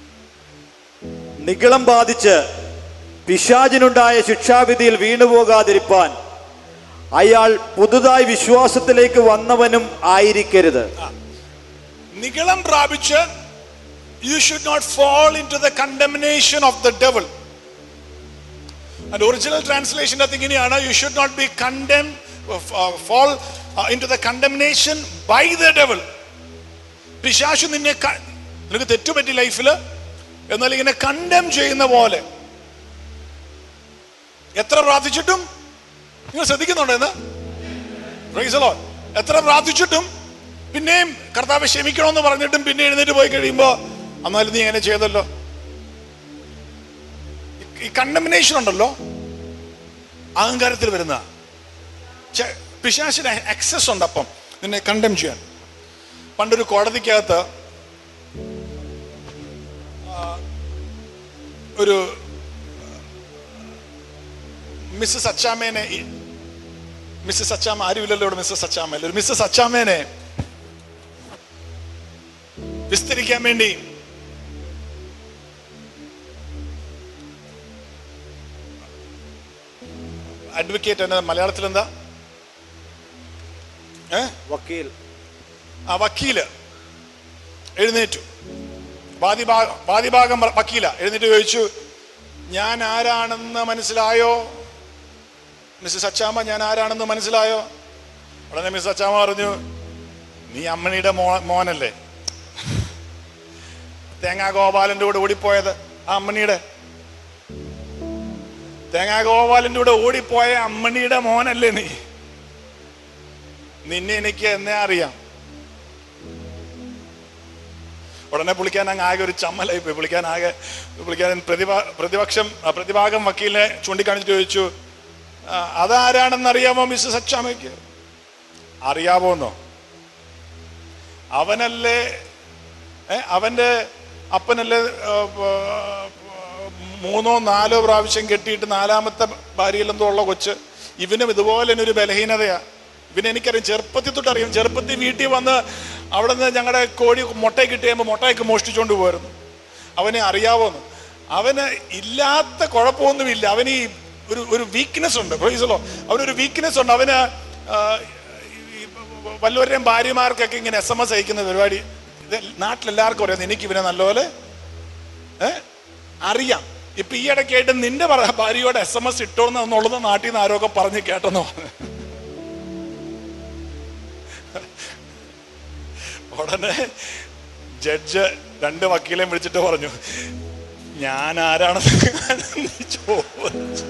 നിഗളം ബാധിച്ച് പിശാചിനുണ്ടായ ശിക്ഷാവിധിയിൽ വീണുപോകാതിരിപ്പാൻ അയാൾ പുതുതായി വിശ്വാസത്തിലേക്ക് വന്നവനും ആയിരിക്കരുത്. നിഗളം പ്രാപിച്ച് you should not fall into the condemnation of the devil. And original translation I think ഇങ്ങനെയാണ്, you should not be condemned uh, fall uh, into the condemnation by the devil. പിശാചു നിന്നെ നിനക്ക് തെറ്റുപറ്റി ലൈഫിൽ, എന്നാൽ ഇങ്ങനെ കണ്ടം ചെയ്യുന്ന പോലെ എത്ര പ്രാർത്ഥിച്ചിട്ടും, നിങ്ങൾ ശ്രദ്ധിക്കുന്നുണ്ടോ എന്ന്? Praise the Lord. എത്ര പ്രാർത്ഥിച്ചിട്ടും പിന്നെയും കർത്താവ് ക്ഷമിക്കണമെന്ന് പറഞ്ഞിട്ടും പിന്നെ എഴുന്നേറ്റ് പോയി കഴിയുമ്പോ എന്നാലും നീ എങ്ങനെ ചെയ്തല്ലോ. ഈ കണ്ടമിനേഷൻ ഉണ്ടല്ലോ, അഹങ്കാരത്തിൽ വരുന്ന പിശാചിന് ആക്സസ് ഉണ്ട് അപ്പം നിന്നെ കണ്ടം ചെയ്യാൻ. പണ്ടൊരു കോടതിക്കകത്ത് ഒരു മിസ്സസ് അച്ചാമേനെ, മിസ്സസ് അച്ചാമ ആരുമില്ലല്ലോ ഇവിടെ, മിസ്സസ് അച്ചാമ ഒരു മിസ്സസ് അച്ചാമേനെ വിസ്തരിക്കാൻ വേണ്ടി അഡ്വക്കേറ്റ് എന്ന മലയാളത്തിൽ എന്താ ഏ വക്കീൽ, ആ വക്കീല് എഴുന്നേറ്റു. വാദിഭാഗം വാദിഭാഗം വക്കീല എഴുന്നേറ്റ് ചോദിച്ചു, ഞാൻ ആരാണെന്ന് മനസ്സിലായോ മിസ്സസ് അച്ചാമ്മ? ഞാൻ ആരാണെന്ന് മനസ്സിലായോ? ഉടനെ മിസ്സസ് അച്ചാമ്മ പറഞ്ഞു, നീ അമ്മണിയുടെ മോ മോനല്ലേ തേങ്ങാ ഗോപാലന്റെ കൂടെ ഓടിപ്പോയത്? ആ അമ്മണിയുടെ തേങ്ങാ ഗോപാലന്റെ കൂടെ ഓടിപ്പോയ അമ്മണിയുടെ മോനല്ലേ നീ? നിന്നെ എനിക്ക് എന്നെ അറിയാം. ഉടനെ പുള്ളിക്കാൻ അങ്ങ് ആകെ ഒരു ചമ്മലായി പോയി. പുള്ളിക്കാൻ ആകെ പുള്ളിക്കാൻ പ്രതിഭാ പ്രതിപക്ഷം പ്രതിഭാഗം വക്കീലിനെ ചൂണ്ടിക്കാണിച്ചിട്ട് ചോദിച്ചു, അതാരാണെന്ന് അറിയാമോ മിസ്സസ് അച്ചാമ്മയ്ക്ക്? അറിയാമോന്നോ? അവനല്ലേ അവന്റെ അപ്പനല്ലേ മൂന്നോ നാലോ പ്രാവശ്യം കെട്ടിയിട്ട് നാലാമത്തെ ഭാര്യയിലെന്തോ ഉള്ള കൊച്ച്. ഇവനും ഇതുപോലെ തന്നെ ഒരു ബലഹീനതയാ. ഇവനെ എനിക്കറിയാം, ചെറുപ്പത്തിൽ തൊട്ടറിയാം. ചെറുപ്പത്തിൽ വീട്ടിൽ വന്ന് അവിടെ നിന്ന് ഞങ്ങളുടെ കോഴി മുട്ടയൊക്കെ കിട്ടി കഴിയുമ്പോൾ മുട്ടയൊക്കെ മോഷ്ടിച്ചുകൊണ്ട് പോയിരുന്നു. അവനെ അറിയാവോന്ന്? അവന് ഇല്ലാത്ത കുഴപ്പമൊന്നുമില്ല. അവന് ഈ ഒരു ഒരു വീക്ക്നെസ് ഉണ്ട്. പ്രൈസലോ, അവനൊരു വീക്ക്നെസ് ഉണ്ട്. അവന് വല്ലവരുടെയും ഭാര്യമാർക്കൊക്കെ ഇങ്ങനെ എസ് എം എസ് അയക്കുന്ന പരിപാടി ഇത് നാട്ടിലെല്ലാവർക്കും അറിയാം. എനിക്ക് ഇവനെ നല്ലപോലെ ഏഹ് അറിയാം. ഇപ്പൊ ഈ ഇടയ്ക്കായിട്ട് നിന്റെ ഭാര്യയോട് എസ് എം എസ് ഇട്ടോന്ന് എന്നുള്ളത് നാട്ടിൽ നിന്ന് ആരൊക്കെ പറഞ്ഞ് കേട്ടെന്ന് പറഞ്ഞു. ഉടനെ ജഡ്ജ് രണ്ട് വക്കീലേയും വിളിച്ചിട്ട് പറഞ്ഞു, ഞാൻ ആരാണെന്ന് ചോദിച്ചു.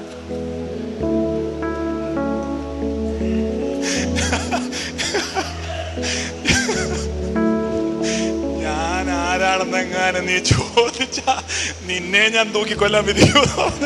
ഞാൻ ആരാണെന്നെങ്ങാനും നീ ചോദിച്ച നിന്നെ ഞാൻ തൂക്കിക്കൊല്ലാൻ വിധിക്കൂ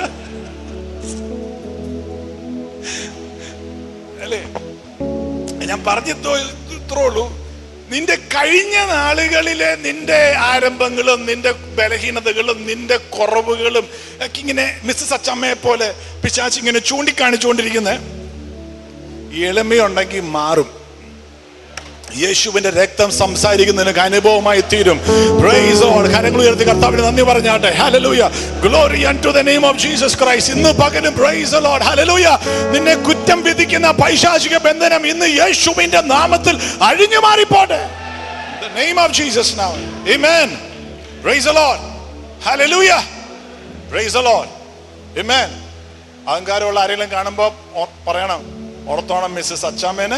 അല്ലേ? ഞാൻ പറഞ്ഞിട്ടോ ഇത്രേ ഉള്ളൂ. നിന്റെ കഴിഞ്ഞ നാളുകളിലെ നിന്റെ ആരംഭങ്ങളും നിന്റെ ബലഹീനതകളും നിന്റെ കുറവുകളും ഒക്കെ ഇങ്ങനെ മിസ്സസ് അച്ചമ്മയെ പോലെ പിശാച് ഇങ്ങനെ ചൂണ്ടിക്കാണിച്ചുകൊണ്ടിരിക്കുന്നത് എളിമയുണ്ടെങ്കിൽ മാറും. യേശുവിന്റെ രക്തം സംസാരിക്കുന്നതിനൊക്കെ അനുഭവമായി തീരും. Praise Lord. കരങ്ങൾ ഉയർത്തി കർത്താവിന് നന്ദി പറഞ്ഞാട്ടെ. ഹല്ലേലൂയ, glory unto the name of Jesus Christ. ഇന്ന് പകലും പ്രൈസ് ലോർഡ്, ഹല്ലേലൂയ, നിന്നെ കുറ്റം വിധിക്കുന്ന പൈശാചിക ബന്ധനം ഇന്ന് യേശുവിന്റെ നാമത്തിൽ അഴിഞ്ഞു മാറിപ്പോട്ടെ. The name of Jesus now. Amen. Praise the Lord. Hallelujah. Praise the Lord. Amen. അഹങ്കാരമുള്ള ആരെങ്കിലും കാണുമ്പോൾ പറയണം, ഓർത്തോണം മിസ്സസ് അച്ചാമ്മേനെ.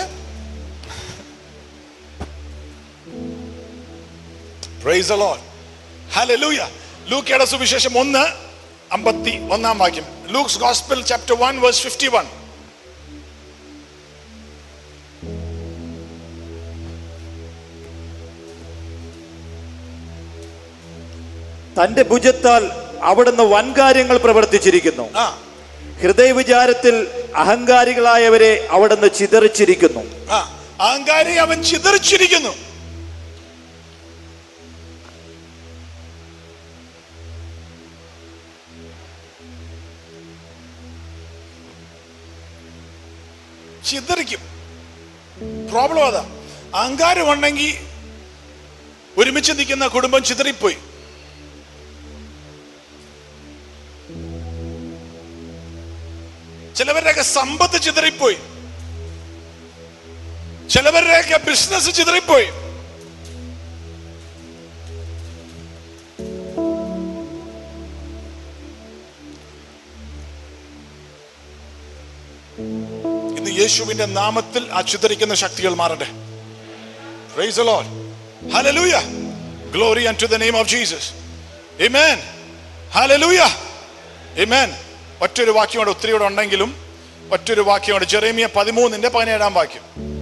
Praise the Lord. Hallelujah. ലൂക്കയുടെ സുവിശേഷം ഒന്ന് അമ്പത്തി ഒന്നാം വാക്യം. Luke's Gospel chapter one verse fifty-one. തന്റെ ഭുജത്താൽ അവിടുന്ന് വൻകാര്യങ്ങൾ പ്രവർത്തിച്ചിരിക്കുന്നു. ഹൃദയവിചാരത്തിൽ അഹങ്കാരികളായവരെ അവിടുന്ന് ചിതറിച്ചിരിക്കുന്നു. അഹങ്കാരി അവൻ ചിതറിച്ചിരിക്കുന്നു. ചിതറിക്കും. പ്രോബ്ലം അതാ. അഹങ്കാരം ഉണ്ടെങ്കിൽ ഒരുമിച്ച് നിൽക്കുന്ന കുടുംബം ചിതറിപ്പോയി. ചിലവരുടെയൊക്കെ സമ്പത്ത് ചിതറിപ്പോയി, ചിലവരുടെയൊക്കെ ബിസിനസ് ചിതറിപ്പോയി. ഇന്ന് യേശുവിന്റെ നാമത്തിൽ ആ ചിതറിക്കുന്ന ശക്തികൾ മാറട്ടെ. Praise the Lord. Hallelujah. Glory unto the name of Jesus. Amen. Hallelujah. Amen. ഒറ്റൊരു വാക്യം ഒത്തിരി കൂടെ ഉണ്ടെങ്കിലും ഒറ്റൊരു വാക്യമുണ്ട്. ജെറേമിയ പതിമൂന്നിന്റെ പതിനേഴാം വാക്യം.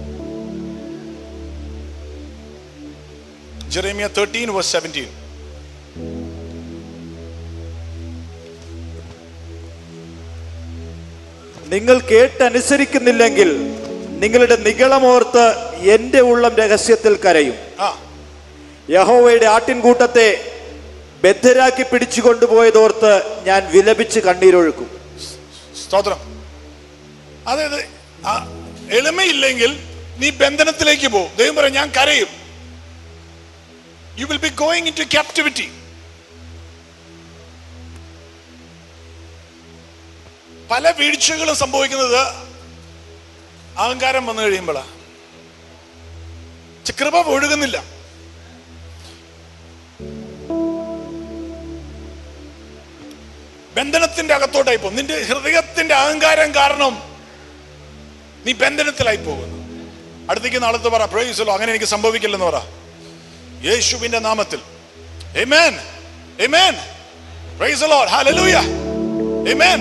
Jeremiah thirteen verse seventeen. നിങ്ങൾ കേട്ടനുസരിക്കുന്നില്ലെങ്കിൽ നിങ്ങളുടെ നിഗളമോർത്ത് എന്റെ ഉള്ളം രഹസ്യത്തിൽ കരയും. യഹോവയുടെ ആട്ടിൻകൂട്ടത്തെ ബദ്ധരാക്കി പിടിച്ചു കൊണ്ടുപോയതോർത്ത് ഞാൻ വിലപിച്ച് കണ്ണീരൊഴുക്കും. സ്തോത്രം. അതായത് എളിമയില്ലെങ്കിൽ നീ ബന്ധനത്തിലേക്ക് പോകും. ദൈവം പറയും ഞാൻ കരയും. You will be going into captivity. പല വീഴ്ചകളും സംഭവിക്കുന്നത് അഹങ്കാരം വന്നു കഴിയുമ്പോഴാണ്. കൃപ ഒഴുകുന്നില്ല. ബന്ധനത്തിന്റെ അകത്തോട്ടായി പോകും. നിന്റെ ഹൃദയത്തിന്റെ അഹങ്കാരം കാരണം നീ ബന്ധനത്തിലായി പോകുന്നു. അടുത്തേക്ക് നാളത്തെ പറ പ്രൈസ് ദി ലോർഡ്. അങ്ങനെ എനിക്ക് സംഭവിക്കില്ലെന്ന് പറ യേശുവിന്റെ നാമത്തിൽ. ആമേൻ. ആമേൻ. Praise the Lord. ഹല്ലേലൂയ. ആമേൻ.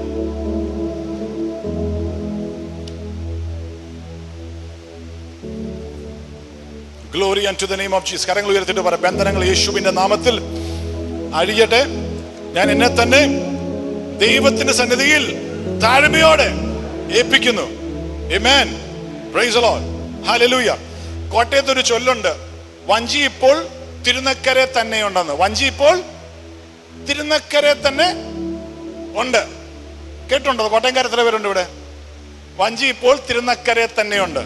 Glory unto the name of Jesus. കരങ്ങൾ ഉയർത്തിട്ട് പറ ബന്ധനങ്ങൾ യേശുവിന്റെ നാമത്തിൽ അഴിയട്ടെ. ഞാൻ എന്നെ തന്നെ ദൈവത്തിന്റെ സന്നിധിയിൽ താഴ്മയോടെ ഏൽപ്പിക്കുന്നു. ആമേൻ. Praise the Lord. ഹല്ലേലൂയ. കോട്ടയത്ത് ഒരു ചൊല്ലുണ്ട്, വഞ്ചി ഇപ്പോൾ തിരുനക്കരെ തന്നെ ഉണ്ടെന്ന്. വഞ്ചി ഇപ്പോൾ തിരുനക്കരെ തന്നെ ഉണ്ട്. കേട്ടുണ്ടോ? കോട്ടയംകാർ എത്ര പേരുണ്ട് ഇവിടെ? വഞ്ചി ഇപ്പോൾ തിരുനക്കരെ തന്നെയുണ്ട്.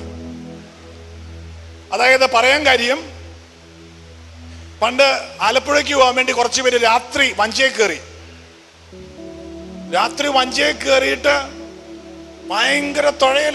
അതായത് പറയാൻ കാര്യം, പണ്ട് ആലപ്പുഴയ്ക്ക് പോകാൻ വേണ്ടി കുറച്ച് പേര് രാത്രി വഞ്ചിയെ കയറി. രാത്രി വഞ്ചിയെ കയറിയിട്ട് ഭയങ്കര തുഴയില.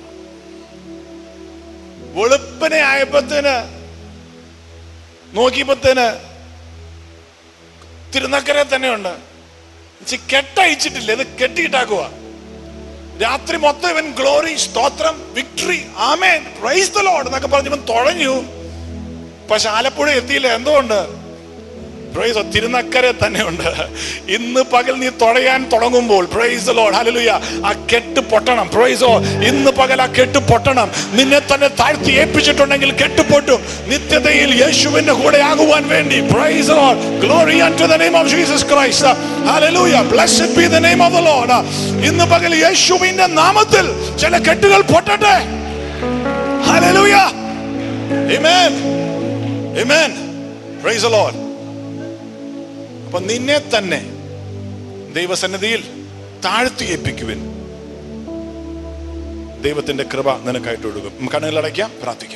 വെളുപ്പിനെ ആയപ്പത്തിന് നോക്കിയപ്പത്തിന് തിരുനക്കരെ തന്നെയുണ്ട്. കെട്ടയച്ചിട്ടില്ല, ഇത് കെട്ടിയിട്ടാക്കുക. രാത്രി മൊത്തം ഇവൻ ഗ്ലോറി, സ്തോത്രം, വിക്ടറി, ആമേൻ, പ്രൈസ് ദി ലോർഡ് എന്നൊക്കെ പറഞ്ഞ് ഇവൻ തുഴഞ്ഞു. പക്ഷെ ആലപ്പുഴ എത്തിയില്ല. എന്തുകൊണ്ട്? പ്രൈസ് തിരുനക്കരെ തന്നെയുണ്ട്. ഇന്ന് പകൽ നീ തുഴയാൻ തുടങ്ങുമ്പോൾ പ്രൈസ് ദി ലോർഡ് ഹല്ലേലൂയ ആ കെട്ട് പൊട്ടണം. Price the Lord. ഇന്ന് പകൽ ആ കെട്ട് പൊട്ടണം. നിന്നെ തന്നെ താഴ്ത്തി ഏൽപ്പിച്ചിട്ടുണ്ടെങ്കിൽ കെട്ട് പൊട്ടും. നിത്യതയിൽ യേശുവിന്റെ കൂടെ ആകുവാൻ വേണ്ടി praise the Lord. Glory unto the name of Jesus Christ. Hallelujah. Blessed be the name of the Lord. ഇന്ന് പകൽ യേശുവിന്റെ നാമത്തിൽ ചില കെട്ടുകൾ പൊട്ടട്ടെ. ഹല്ലേലൂയ. ആമേൻ. ആമേൻ. Praise the Lord. അപ്പൊ നിന്നെ തന്നെ ദൈവസന്നിധിയിൽ താഴ്ത്തി ഏൽപ്പിക്കുവിൻ. ദൈവത്തിന്റെ കൃപ നിനക്കായിട്ട് ഒഴുകും. കണ്ണുകളടയ്ക്കാം, പ്രാർത്ഥിക്കാം.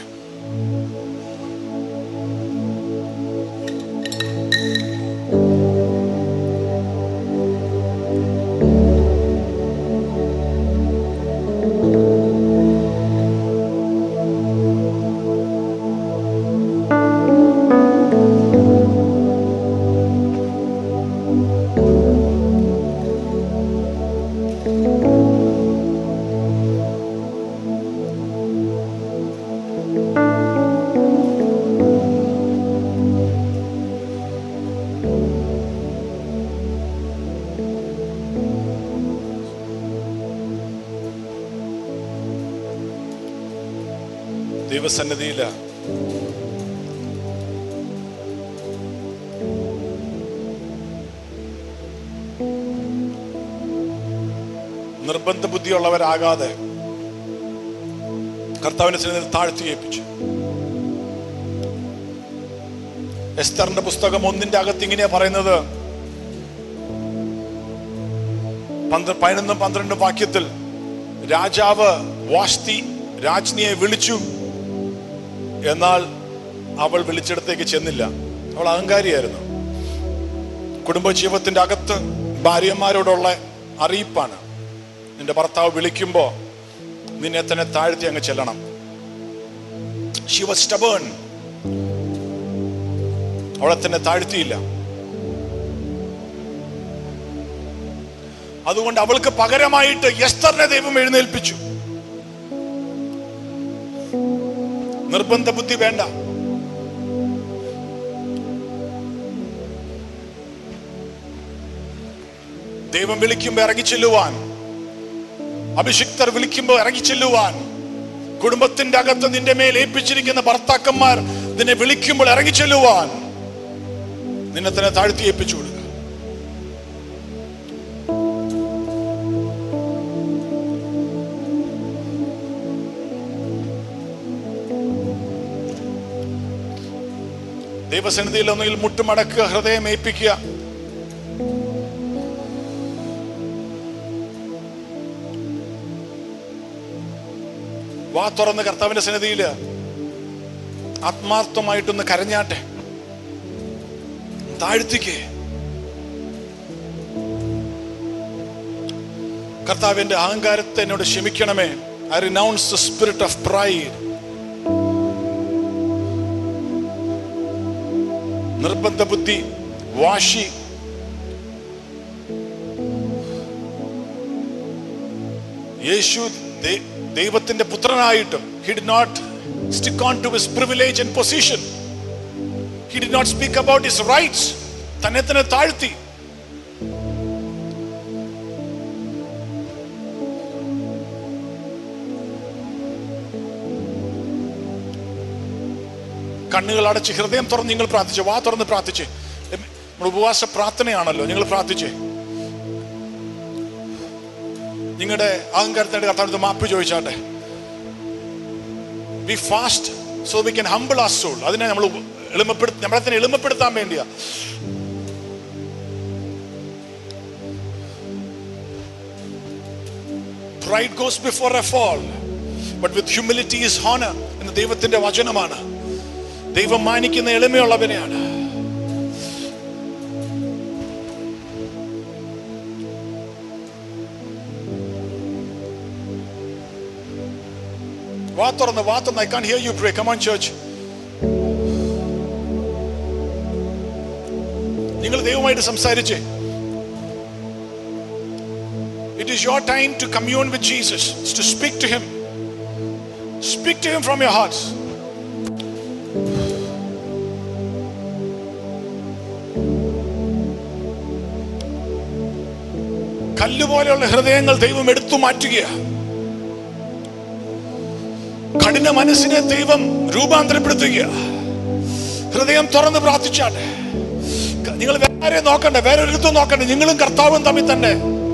ദൈവസന്നിധിയില നിർബന്ധ ബുദ്ധിയുള്ളവരാകാതെ കർത്താവിന്റെ സന്നിധിയിൽ താഴ്ത്തി ഏൽപ്പിച്ചു. എസ്തറിന്റെ പുസ്തകം ഒന്നിന്റെ അകത്ത് ഇങ്ങനെയാ പറയുന്നത്. പതിനൊന്നും പന്ത്രണ്ടും വാക്യത്തിൽ രാജാവ് വാഷ്തി രാജ്ഞിയെ വിളിച്ചു. എന്നാൽ അവൾ വിളിച്ചിടത്തേക്ക് ചെന്നില്ല. അവൾ അഹങ്കാരിയായിരുന്നു. കുടുംബജീവിതത്തിന്റെ അകത്ത് ഭാര്യമാരോടുള്ള അറിയിപ്പാണ്. നിന്റെ ഭർത്താവ് വിളിക്കുമ്പോ നിന്നെ തന്നെ താഴ്ത്തി അങ്ങ് ചെല്ലണം. She was stubborn. അവളെ തന്നെ താഴ്ത്തിയില്ല. അതുകൊണ്ട് അവൾക്ക് പകരമായിട്ട് എസ്തറിനെ ദൈവം എഴുന്നേൽപ്പിച്ചു. നിർബന്ധ ബുദ്ധി വേണ്ട. ദൈവം വിളിക്കുമ്പോ ഇറങ്ങിച്ചെല്ലുവാൻ, അഭിഷിക്തർ വിളിക്കുമ്പോ ഇറങ്ങിച്ചെല്ലുവാൻ, കുടുംബത്തിന്റെ അകത്ത് നിന്റെ മേൽ ഏൽപ്പിച്ചിരിക്കുന്ന ഭർത്താക്കന്മാർ നിന്നെ വിളിക്കുമ്പോൾ ഇറങ്ങിച്ചെല്ലുവാൻ നിന്നെ തന്നെ താഴ്ത്തി ഏൽപ്പിച്ചു കൊടുക്കുക. ദൈവസന്നിധിയിൽ ഒന്നുകിൽ മുട്ടുമടക്കുക, ഹൃദയം ഏൽപ്പിക്കുക. വാ തുറന്ന് കർത്താവിന്റെ സന്നിധിയില് ആത്മാർത്ഥമായിട്ടൊന്ന് കരഞ്ഞാട്ടെ, താഴ്ത്തിക്കേ. കർത്താവിന്റെ അഹങ്കാരത്തെ എന്നോട് ക്ഷമിക്കണമേ. I renounce the spirit of pride. നിർബന്ധ ബുദ്ധി, വാശി, യേശു ദൈവത്തിന്റെ പുത്രനായിട്ടും he did not stick on to his privilege and position. He did not speak about his rights. തന്നെ തന്നെ താഴ്ത്തി. കണ്ണുകൾ അടച്ച് ഹൃദയം തുറന്ന് നിങ്ങൾ പ്രാർത്ഥിച്ചു. വാ തുറന്ന് പ്രാർത്ഥിച്ചേ. നമ്മൾ ഉപവാസ പ്രാർത്ഥനയാണല്ലോ. നിങ്ങൾ പ്രാർത്ഥിച്ചേ. നിങ്ങളുടെ അഹങ്കാരത്തിന്റെ കർത്താവിന്റെ മാപ്പ് ചോദിച്ചാട്ടെ. We fast so we can humble our soul. അതിനെ നമ്മൾ എളിമപ്പെടുത്ത നമ്മളെ തന്നെ എളിമപ്പെടുത്താൻ വേണ്ടിയാ. Pride goes before a fall, but with humility is honor എന്ന് ദൈവത്തിന്റെ വചനമാണ്. ദൈവം മാനിക്കുന്ന എളിമയുള്ളവനെയാണ്. വാ തുറന്ന് വാ തുറന്ന്. I can't hear you pray. Come on church. നിങ്ങൾ ദൈവമായിട്ട് സംസാരിച്ചേ. It is your time to commune with Jesus. It's to speak to him. Speak to him from your hearts. കല്ലുപോലെയുള്ള ഹൃദയങ്ങൾ ദൈവം എടുത്തു മാറ്റുകയാണ്. കഠിന മനസ്സിനെ ദൈവം രൂപാന്തരപ്പെടുത്തുക. ഹൃദയം തുറന്ന് പ്രാർത്ഥിച്ചാട്ടെ. നിങ്ങൾ വേറെ നോക്കണ്ട, വേറെ ഒരിടത്തും നോക്കണ്ട. നിങ്ങളും കർത്താവും തമ്മിൽ തന്നെ.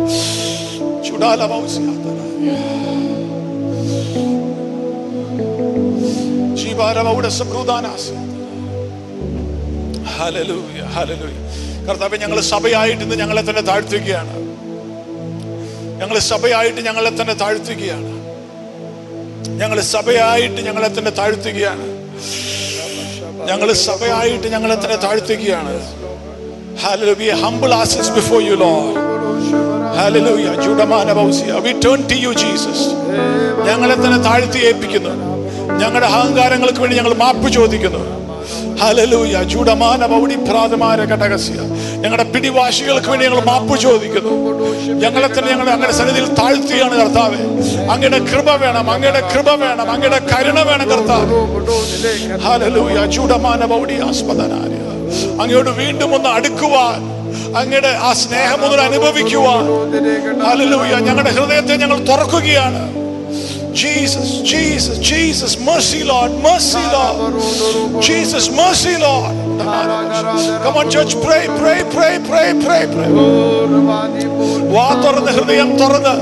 കർത്താവേ, ഞങ്ങൾ സഭയായിട്ട് ഇന്ന് ഞങ്ങളെ തന്നെ താഴ്ത്തുകയാണ്. ഞങ്ങൾ സഭയായിട്ട് ഞങ്ങളെ തന്നെ താഴ്ത്തുകയാണ്. ഞങ്ങൾ സഭയായിട്ട് ഞങ്ങളെ തന്നെ താഴ്ത്തുകയാണ്. ഞങ്ങൾ സഭയായിട്ട് ഞങ്ങളെ തന്നെ താഴ്ത്തുകയാണ്. Hallelujah. We humble ourselves before you, Lord. Hallelujah. We turn to you, Jesus. ഞങ്ങളെ തന്നെ താഴ്ത്തി ഏൽപ്പിക്കുന്നു. ഞങ്ങളുടെ അഹങ്കാരങ്ങൾക്ക് വേണ്ടി ഞങ്ങൾ മാപ്പ് ചോദിക്കുന്നു. ഹല്ലേലൂയ. ചൂടമാന പൗടി പ്രാതമാര കടകസ്യ. ഞങ്ങളുടെ പിടിവാശികൾക്ക് വേണ്ടി ഞങ്ങൾ മാപ്പ് ചോദിക്കുന്നു. ഞങ്ങളെ തന്നെ ഞങ്ങൾ അങ്ങയുടെ സന്നിധിയിൽ താഴ്ത്തിയാണ് കർത്താവേ. അങ്ങയുടെ കൃപ വേണം, അങ്ങയുടെ കൃപ വേണം, അങ്ങയുടെ കരുണ വേണം കർത്താവ്. ഹല്ലേലൂയ. ചൂടമാന പൗടി ആസ്പദനാര്യ. അങ്ങയോട് വീണ്ടും ഒന്ന് അടുക്കുവാൻ, അങ്ങയുടെ ആ സ്നേഹം ഒന്ന് അനുഭവിക്കുവാൻ. ഹല്ലേലൂയ. ഞങ്ങളുടെ ഹൃദയത്തെ ഞങ്ങൾ തുറക്കുകയാണ്. Jesus, Jesus, Jesus, mercy Lord, mercy Lord. Jesus, mercy Lord. Come on church, pray, pray, pray, pray, pray, pray. വാ തുറന്ന് ഹൃദയം തുറന്ന്.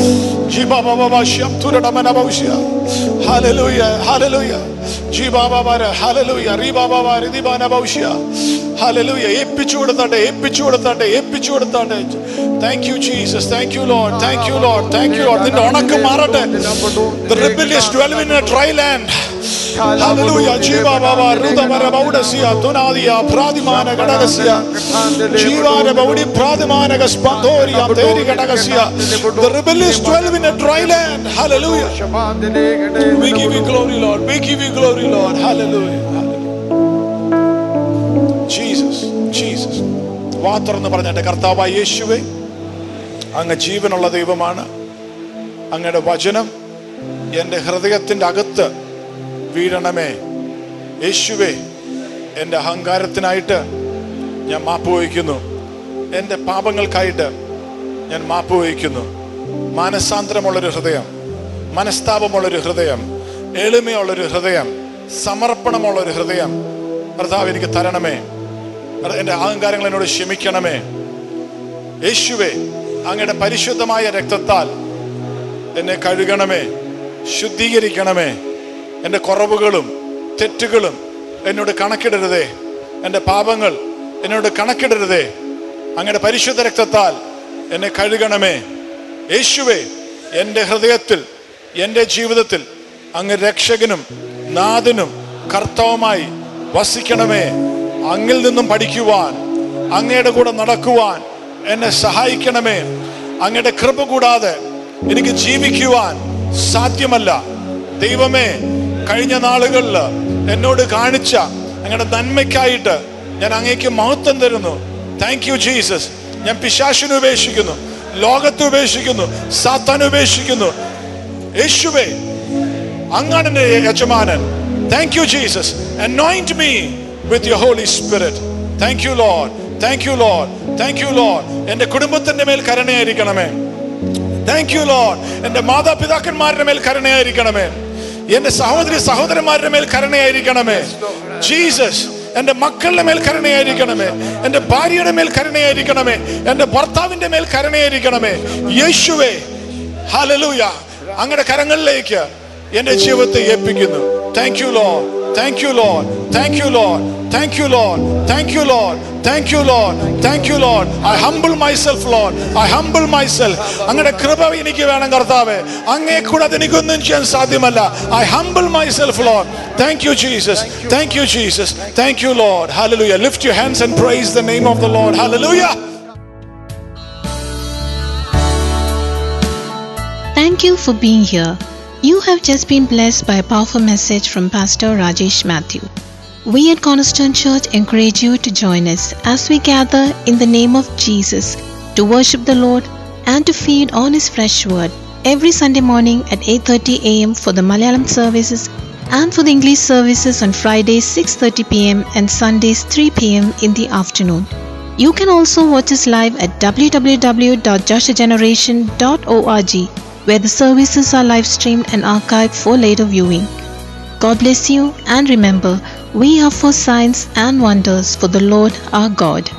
Hallelujah, hallelujah. Hallelujah. ഏൽപ്പിച്ചു കൊടുത്താട്ടെ, ഏൽപ്പിച്ചു കൊടുത്താട്ടെ, ഏൽപ്പിച്ചു കൊടുത്താട്ടെ. Thank you Jesus, thank you Lord, thank you Lord, thank you Lord. നിന്റെ ഉണക്കം മാറട്ടെ. The rebellious dwell in a dry land. Hallelujah. Jiva Baba Rudamara Baudasia Tunadia Pradimana Gadagasia Jiva Baudi Pradimana Gaspandoria Teri Gadagasia. The rebellious dwell in a dry land. Hallelujah. We give you glory, Lord. We give you glory, Lord. Hallelujah. Jesus, Jesus. വാത്തുറന്ന് പറഞ്ഞ കർത്താവായ യേശുവേ, അങ്ങ് ജീവനുള്ള ദൈവമാണ്. അങ്ങയുടെ വചനം എൻ്റെ ഹൃദയത്തിൻ്റെ അകത്ത് വീഴണമേ. യേശുവേ, എൻ്റെ അഹങ്കാരത്തിനായിട്ട് ഞാൻ മാപ്പ് വഹിക്കുന്നു. എൻ്റെ പാപങ്ങൾക്കായിട്ട് ഞാൻ മാപ്പ് വഹിക്കുന്നു. മാനസാന്തരമുള്ളൊരു ഹൃദയം, മനസ്താപമുള്ളൊരു ഹൃദയം, എളിമയുള്ളൊരു ഹൃദയം, സമർപ്പണമുള്ളൊരു ഹൃദയം കർത്താവ് എനിക്ക് തരണമേ. എൻ്റെ അഹങ്കാരങ്ങൾ എന്നോട് ക്ഷമിക്കണമേ. യേശുവേ, അങ്ങയുടെ പരിശുദ്ധമായ രക്തത്താൽ എന്നെ കഴുകണമേ, ശുദ്ധീകരിക്കണമേ. എൻ്റെ കുറവുകളും തെറ്റുകളും എന്നോട് കണക്കിടരുതേ. എൻ്റെ പാപങ്ങൾ എന്നോട് കണക്കിടരുതേ. അങ്ങയുടെ പരിശുദ്ധ രക്തത്താൽ എന്നെ കഴുകണമേ. യേശുവേ, എൻ്റെ ഹൃദയത്തിൽ, എൻ്റെ ജീവിതത്തിൽ അങ്ങ് രക്ഷകനും നാഥനും കർത്താവുമായി വസിക്കണമേ. അങ്ങിൽ നിന്നും പഠിക്കുവാൻ, അങ്ങയുടെ കൂടെ നടക്കുവാൻ എന്നെ സഹായിക്കണമേ. അങ്ങയുടെ കൃപ കൂടാതെ എനിക്ക് ജീവിക്കുവാൻ സാധ്യമല്ല. ദൈവമേ, കഴിഞ്ഞ നാളുകളിൽ എന്നോട് കാണിച്ച അങ്ങയുടെ നന്മയ്ക്കായിട്ട് ഞാൻ അങ്ങേക്ക് മഹത്വം തരുന്നു. Thank you Jesus. ഞാൻ പിശാചിനെ ഉപേക്ഷിക്കുന്നു, ലോകത്തെ ഉപേക്ഷിക്കുന്നു, സാത്താനെ ഉപേക്ഷിക്കുന്നു. യേശുവേ, അങ്ങാണ് എൻ്റെ യജമാനൻ. Thank you Jesus. Anoint me with your Holy Spirit. Thank you Lord. Thank you Lord. Thank you Lord. എൻ്റെ കുടുംബത്തിൻ്റെ മേൽ കരുണയായിരിക്കണമേ. Thank you Lord. എൻ്റെ മാതാപിതാക്കന്മാരുടെ മേൽ കരുണയായിരിക്കണമേ. എൻ്റെ സഹോദരി സഹോദരന്മാരുടെ മേൽ കരുണയായിരിക്കണമേ. ജീസസ്, എൻ്റെ മക്കളുടെ മേൽ കരുണയായിരിക്കണമേ. എൻ്റെ ഭാര്യയുടെ മേൽ കരുണയായിരിക്കണമേ. എൻ്റെ ഭർത്താവിൻ്റെ മേൽ കരുണയായിരിക്കണമേ. യേശുവേ, ഹല്ലേലൂയ. അങ്ങയുടെ കരങ്ങളിലേക്ക് എൻ്റെ ജീവിതത്തെ ഏൽപ്പിക്കുന്നു. Thank you Lord. Thank you Lord. Thank you Lord. Thank you Lord. Thank you Lord. Thank you Lord. Thank you Lord. I humble myself Lord. I humble myself. അങ്ങയുടെ കൃപ എനിക്ക് വേണം കർത്താവേ. അങ്ങേ കൂടാതെ എനിക്കൊന്നും ചെയ്യാൻ സാധ്യമല്ല. I humble myself Lord. Thank you Jesus. Thank you Jesus. Thank you Lord. Hallelujah. Lift your hands and praise the name of the Lord. Hallelujah. Thank you for being here. You have just been blessed by a powerful message from Pastor Rajesh Matthew. We at Cornerstone Church encourage you to join us as we gather in the name of Jesus to worship the Lord and to feed on His fresh word every Sunday morning at eight thirty a.m. for the Malayalam services and for the English services on Fridays six thirty p.m. and Sundays three p.m. in the afternoon. You can also watch us live at w w w dot joshua generation dot org, where the services are live streamed and archived for later viewing. God bless you, and remember, we are for signs and wonders for the Lord our God.